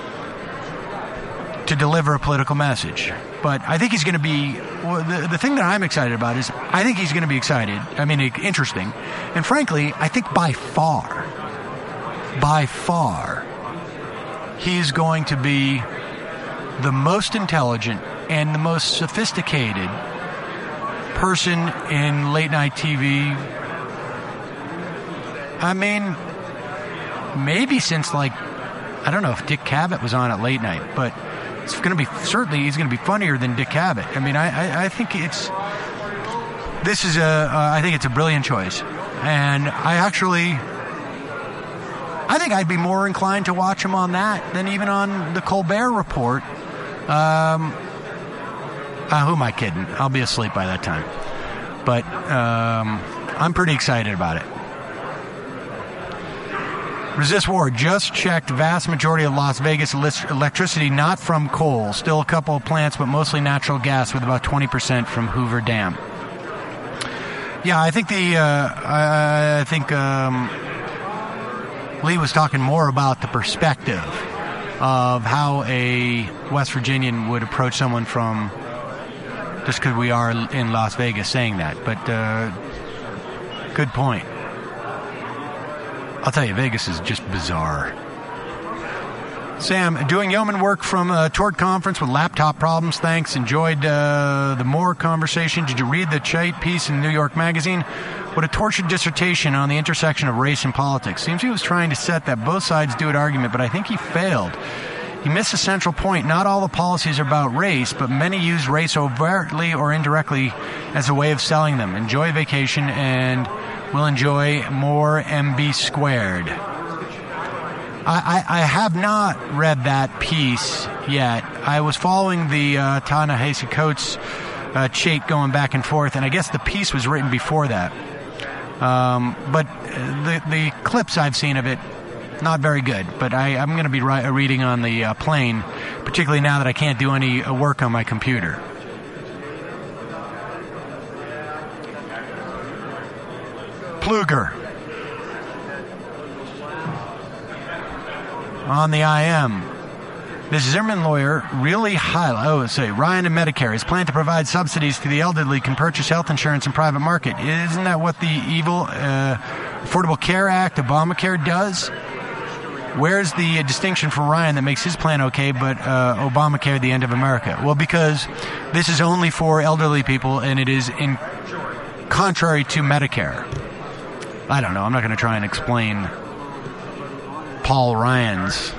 to deliver a political message. But I think he's going to be, well, the thing that I'm excited about is I think he's going to be excited. I mean, interesting. And frankly, I think by far, he's going to be the most intelligent and the most sophisticated person in late night TV. I mean, maybe since, like, I don't know if Dick Cavett was on at late night, but it's going to be, certainly he's going to be funnier than Dick Cavett. I mean, I think I think it's a brilliant choice. And I think I'd be more inclined to watch him on that than even on the Colbert Report. Who am I kidding? I'll be asleep by that time. But I'm pretty excited about it. Resist War just checked vast majority of Las Vegas electricity not from coal. Still a couple of plants, but mostly natural gas, with about 20% from Hoover Dam. Yeah, I think Lee was talking more about the perspective of how a West Virginian would approach someone from, just because we are in Las Vegas saying that. But good point. I'll tell you, Vegas is just bizarre. Sam, doing yeoman work from a tort conference with laptop problems. Thanks. Enjoyed the Moore conversation. Did you read the Chait piece in New York Magazine? What a tortured dissertation on the intersection of race and politics. Seems he was trying to set that both sides do it argument, but I think he failed. He missed a central point. Not all the policies are about race, but many use race overtly or indirectly as a way of selling them. Enjoy vacation, and we'll enjoy more MB squared. I have not read that piece yet. I was following the Ta-Nehisi Coates Chait going back and forth, and I guess the piece was written before that. But the clips I've seen of it, not very good. But I'm going to be reading on the plane, particularly now that I can't do any work on my computer. Pluger on the IM. This Zimmerman lawyer really Ryan and Medicare is planned to provide subsidies to the elderly can purchase health insurance in private market. Isn't that what the evil Affordable Care Act, Obamacare, does? Where's the distinction for Ryan that makes his plan okay, but Obamacare the end of America? Well, because this is only for elderly people, and it is in contrary to Medicare. I don't know. I'm not going to try and explain Paul Ryan's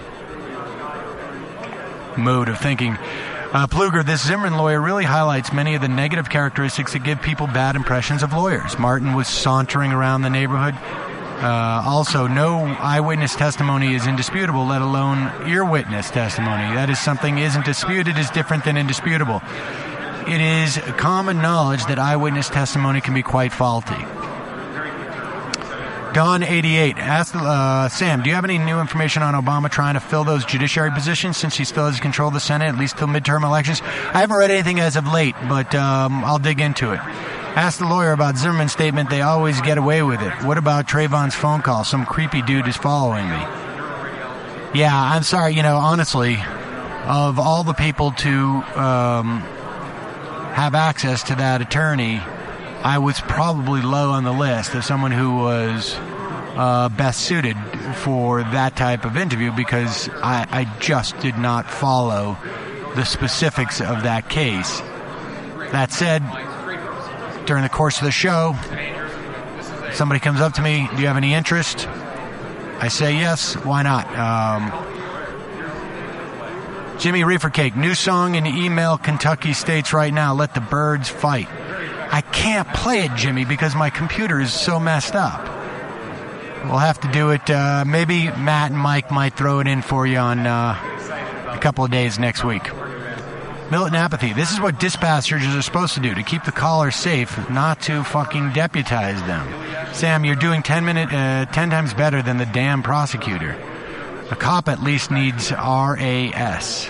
mode of thinking. Pluger, this Zimmerman lawyer really highlights many of the negative characteristics that give people bad impressions of lawyers. Martin was sauntering around the neighborhood. Also, no eyewitness testimony is indisputable, let alone ear witness testimony. That is something isn't disputed is different than indisputable. It is common knowledge that eyewitness testimony can be quite faulty. Don88 asked Sam, do you have any new information on Obama trying to fill those judiciary positions since he still has control of the Senate, at least till midterm elections? I haven't read anything as of late, but I'll dig into it. Asked the lawyer about Zimmerman's statement, they always get away with it. What about Trayvon's phone call? Some creepy dude is following me. Yeah, I'm sorry, honestly, of all the people to have access to that attorney, I was probably low on the list of someone who was best suited for that type of interview, because I just did not follow the specifics of that case. That said, during the course of the show, somebody comes up to me, do you have any interest? I say yes, why not? Jimmy Reefer Cake, new song in email Kentucky States right now, Let the Birds Fight. I can't play it, Jimmy, because my computer is so messed up. We'll have to do it. Maybe Matt and Mike might throw it in for you on a couple of days next week. Militant apathy. This is what dispatchers are supposed to do, to keep the caller safe, not to fucking deputize them. Sam, you're doing 10 times better than the damn prosecutor. A cop at least needs RAS.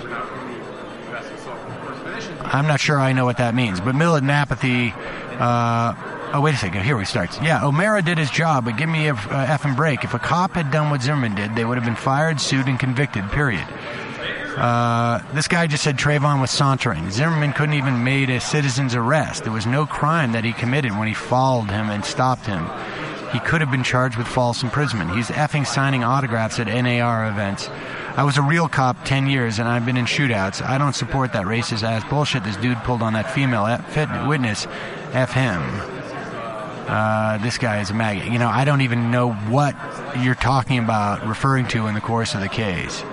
I'm not sure I know what that means, but militant apathy... oh, wait a second. Here we start. Yeah, O'Mara did his job, but give me a effing break. If a cop had done what Zimmerman did, they would have been fired, sued, and convicted, period. This guy just said Trayvon was sauntering. Zimmerman couldn't even made a citizen's arrest. There was no crime that he committed when he followed him and stopped him. He could have been charged with false imprisonment. He's effing signing autographs at NAR events. I was a real cop 10 years, and I've been in shootouts. I don't support that racist-ass bullshit this dude pulled on that female witness. F him. This guy is a maggot. You know, I don't even know what you're talking about, referring to in the course of the case.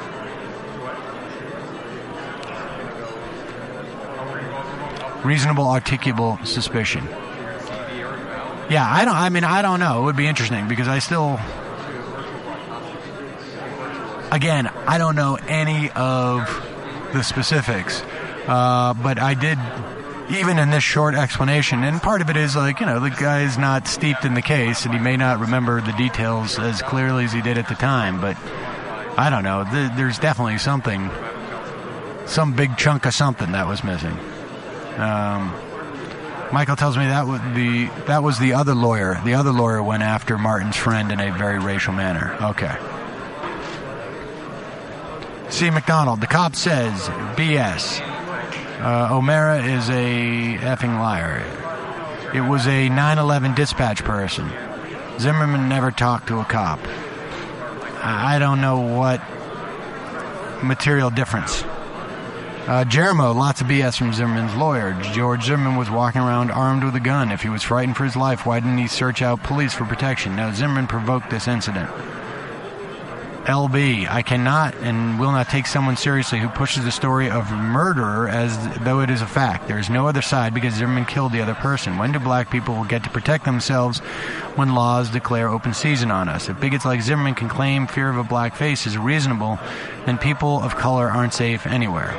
Reasonable, articulable suspicion. Yeah, I don't know. It would be interesting because I still... Again, I don't know any of the specifics, but I did, even in this short explanation, and part of it is like, you know, the guy's not steeped in the case, and he may not remember the details as clearly as he did at the time, but I don't know. There's definitely something, some big chunk of something that was missing. Michael tells me that was the other lawyer. The other lawyer went after Martin's friend in a very racial manner. Okay. C. McDonald, the cop says, BS. O'Mara is a effing liar. It was a 9/11 dispatch person. Zimmerman never talked to a cop. I don't know what material difference. Jeremo, lots of BS from Zimmerman's lawyer. George Zimmerman was walking around armed with a gun. If he was frightened for his life, why didn't he search out police for protection? No, Zimmerman provoked this incident. LB, I cannot and will not take someone seriously who pushes the story of murderer as though it is a fact. There is no other side because Zimmerman killed the other person. When do black people get to protect themselves when laws declare open season on us? If bigots like Zimmerman can claim fear of a black face is reasonable, then people of color aren't safe anywhere.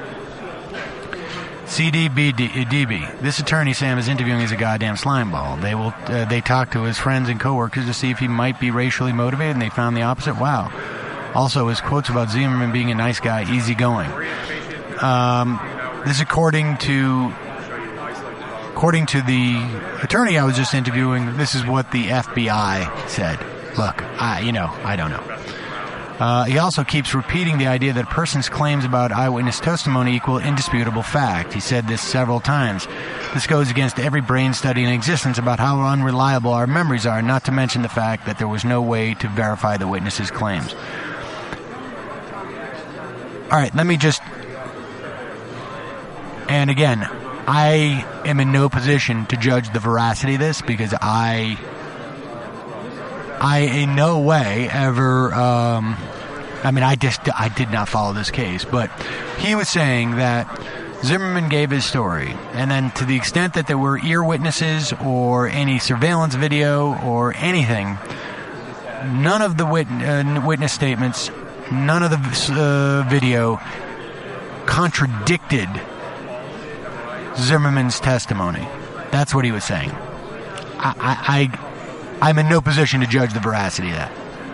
CDBDB. This attorney Sam is interviewing is a goddamn slimeball. They talked to his friends and coworkers to see if he might be racially motivated, and they found the opposite. Wow. Also, his quotes about Zimmerman being a nice guy, easygoing. This is according to the attorney I was just interviewing. This is what the FBI said. Look, I don't know. He also keeps repeating the idea that a person's claims about eyewitness testimony equal indisputable fact. He said this several times. This goes against every brain study in existence about how unreliable our memories are, not to mention the fact that there was no way to verify the witness's claims. All right, let me just... And again, I am in no position to judge the veracity of this because I in no way ever, I did not follow this case, but he was saying that Zimmerman gave his story, and then to the extent that there were ear witnesses or any surveillance video or anything, none of the witness statements, none of the video contradicted Zimmerman's testimony. That's what he was saying. I'm in no position to judge the veracity of that.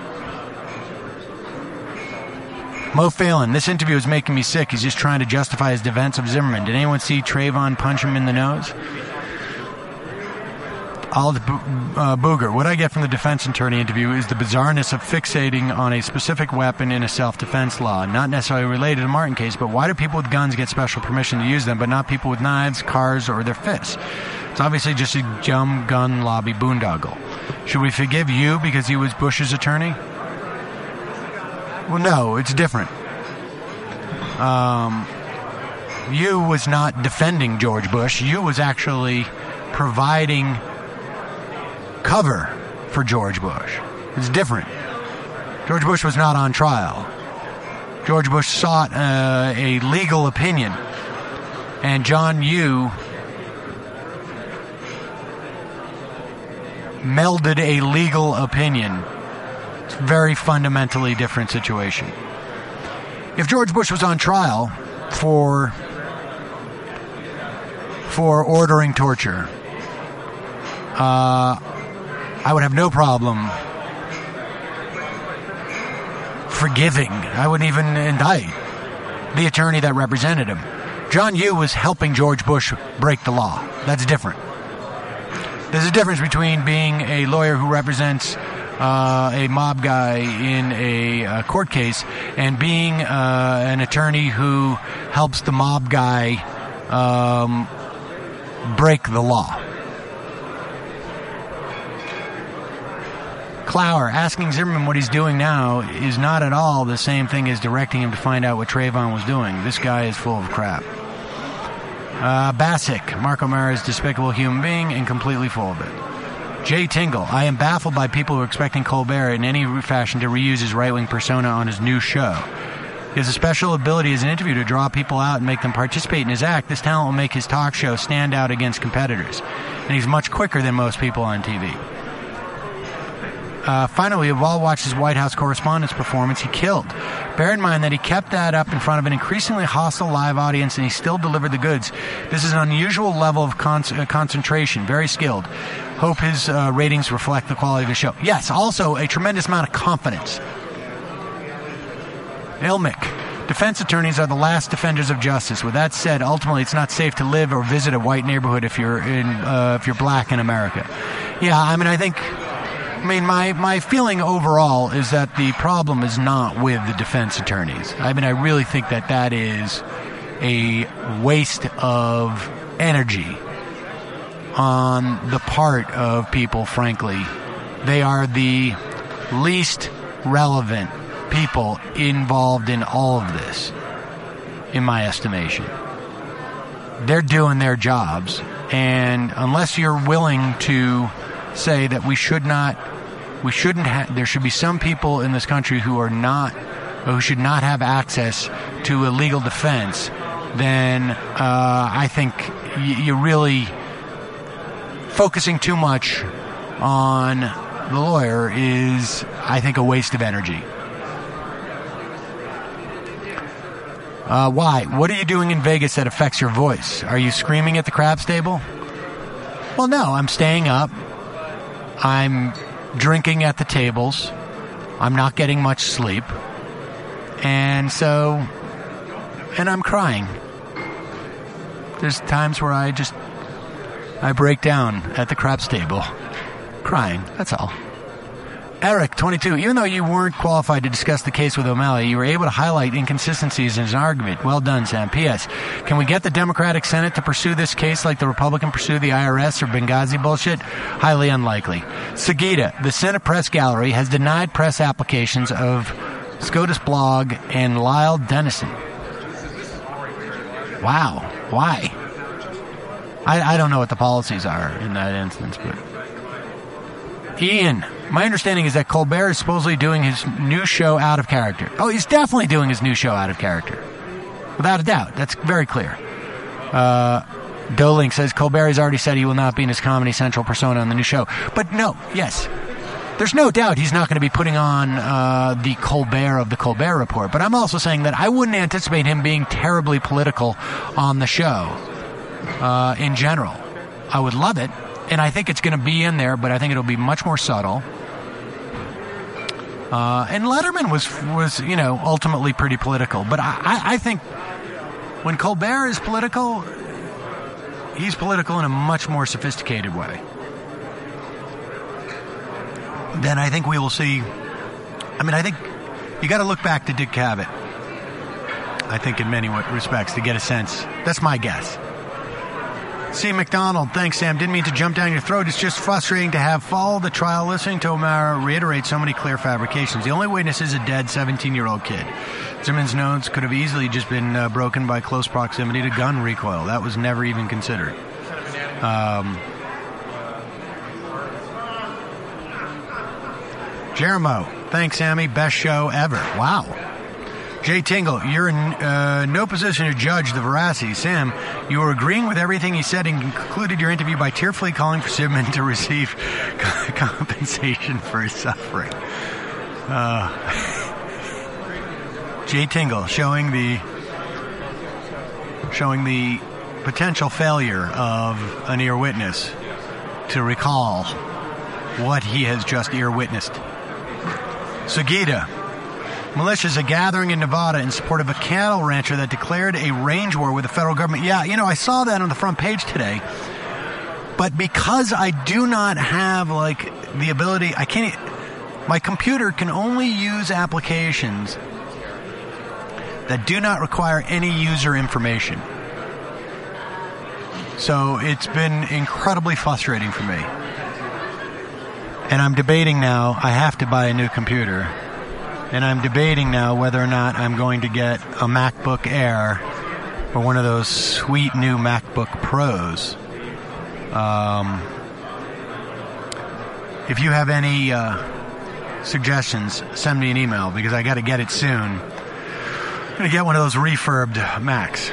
Mo Phelan, this interview is making me sick. He's just trying to justify his defense of Zimmerman. Did anyone see Trayvon punch him in the nose? Aldous Booger, what I get from the defense attorney interview is the bizarreness of fixating on a specific weapon in a self-defense law, not necessarily related to the Martin case, but why do people with guns get special permission to use them, but not people with knives, cars, or their fists? It's obviously just a dumb gun lobby boondoggle. Should we forgive you because he was Bush's attorney? Well, no, it's different. You was not defending George Bush. You was actually providing cover for George Bush. It's different. George Bush was not on trial. George Bush sought a legal opinion, and John Yoo melded a legal opinion. It's a very fundamentally different situation. If George Bush was on trial for for ordering torture, I would have no problem forgiving. I wouldn't even indict the attorney that represented him. John Yoo was helping George Bush break the law. That's different. There's a difference between being a lawyer who represents a mob guy in a court case and being an attorney who helps the mob guy break the law. Clower, asking Zimmerman what he's doing now is not at all the same thing as directing him to find out what Trayvon was doing. This guy is full of crap. Bassick, Mark O'Mara is a despicable human being and completely full of it. Jay Tingle, I am baffled by people who are expecting Colbert in any fashion to reuse his right-wing persona on his new show. He has a special ability as an interviewer to draw people out and make them participate in his act. This talent will make his talk show stand out against competitors. And he's much quicker than most people on TV. Finally, we've all watched his White House Correspondents' performance. He killed. Bear in mind that he kept that up in front of an increasingly hostile live audience, and he still delivered the goods. This is an unusual level of concentration. Very skilled. Hope his ratings reflect the quality of the show. Yes, also a tremendous amount of confidence. Ilmic. Defense attorneys are the last defenders of justice. With that said, ultimately, it's not safe to live or visit a white neighborhood if you're black in America. Yeah, I mean, my feeling overall is that the problem is not with the defense attorneys. I mean, I really think that is a waste of energy on the part of people, frankly. They are the least relevant people involved in all of this, in my estimation. They're doing their jobs, and unless you're willing to say that there should be some people in this country who should not have access to a legal defense, then I think you're really focusing too much on the lawyer is, I think, a waste of energy. Why? What are you doing in Vegas that affects your voice? Are you screaming at the craps table? Well, no, I'm staying up. I'm drinking at the tables. I'm not getting much sleep. And I'm crying. There's times where I break down at the craps table. Crying, that's all. Eric, 22, even though you weren't qualified to discuss the case with O'Malley, you were able to highlight inconsistencies in his argument. Well done, Sam. P.S. Can we get the Democratic Senate to pursue this case like the Republican pursued the IRS or Benghazi bullshit? Highly unlikely. Sagita, the Senate Press Gallery has denied press applications of SCOTUS Blog and Lyle Dennison. Wow. Why? I don't know what the policies are in that instance, but... Ian, my understanding is that Colbert is supposedly doing his new show out of character. Oh, he's definitely doing his new show out of character. Without a doubt. That's very clear. Dolink says Colbert has already said he will not be in his Comedy Central persona on the new show. But no, yes. There's no doubt he's not going to be putting on the Colbert of the Colbert Report. But I'm also saying that I wouldn't anticipate him being terribly political on the show in general. I would love it. And I think it's going to be in there, but I think it'll be much more subtle. And Letterman was ultimately pretty political. But I think when Colbert is political, he's political in a much more sophisticated way. Then I think we will see... I think you got to look back to Dick Cavett, I think, in many respects, to get a sense. That's my guess. C. McDonald, thanks, Sam. Didn't mean to jump down your throat. It's just frustrating to have followed the trial, listening to O'Mara reiterate so many clear fabrications. The only witness is a dead 17-year-old kid. Zimmerman's notes could have easily just been broken by close proximity to gun recoil. That was never even considered. Jeremo, thanks, Sammy. Best show ever. Wow. Jay Tingle, you're in no position to judge the veracity. Sam, you were agreeing with everything he said and concluded your interview by tearfully calling for Zimmerman to receive compensation for his suffering. Jay Tingle showing the potential failure of an ear witness to recall what he has just ear witnessed. Sagita. Militias are gathering in Nevada in support of a cattle rancher that declared a range war with the federal government. Yeah, I saw that on the front page today. But because I do not have, the ability, my computer can only use applications that do not require any user information. So it's been incredibly frustrating for me. And I'm debating now, I have to buy a new computer. And I'm debating now whether or not I'm going to get a MacBook Air or one of those sweet new MacBook Pros. If you have any suggestions, send me an email because I got to get it soon. I'm going to get one of those refurbed Macs.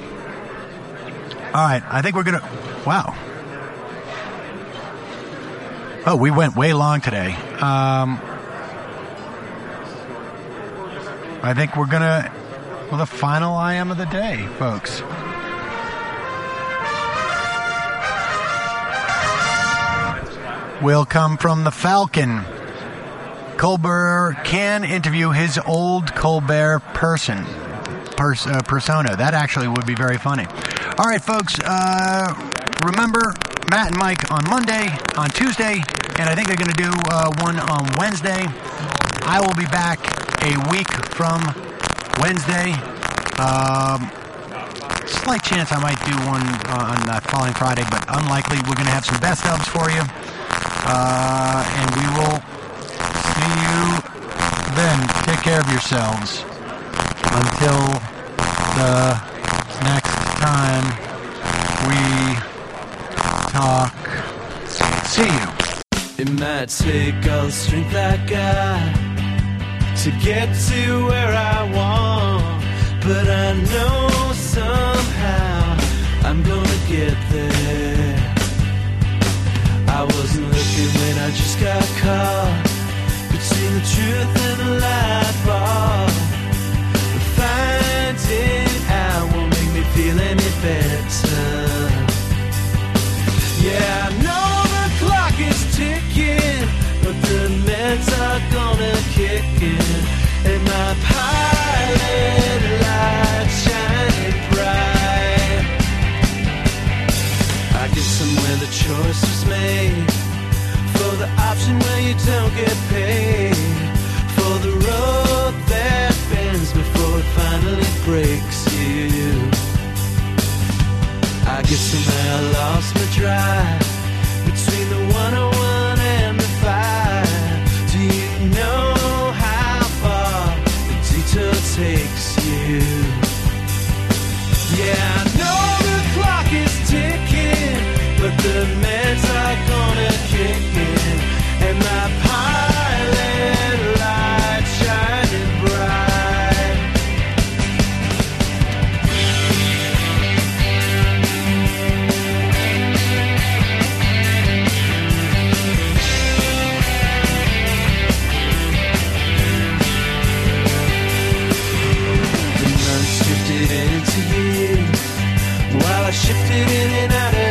All right, I think we're going to... Wow. Oh, we went way long today. I think we're going to... Well, the final IM of the day, folks. Will come from the Falcon. Colbert can interview his old Colbert persona. That actually would be very funny. All right, folks. Remember, Matt and Mike on Monday, on Tuesday, and I think they're going to do one on Wednesday. I will be back a week from Wednesday. Slight chance I might do one on that following Friday, but unlikely. We're going to have some best ofs for you. And we will see you then. Take care of yourselves until the next time we talk. See you. It might take all the strength I got to get to where I want, but I know somehow I'm gonna get there. I wasn't looking when I just got caught between the truth and the light bar. But finding out won't make me feel any better. Yeah, I know the clock is ticking, but the meds are gonna kick in, and my pilot light shining bright. I guess somewhere the choice was made for the option where you don't get paid, for the road that bends before it finally breaks you. I guess somehow I lost my drive between the 101 and the 5. Do you know how far the detour takes you? Yeah, I know the clock is ticking, but the meds are gonna kick in, and my pilot light shining bright. The months drifted into years while I shifted in and out of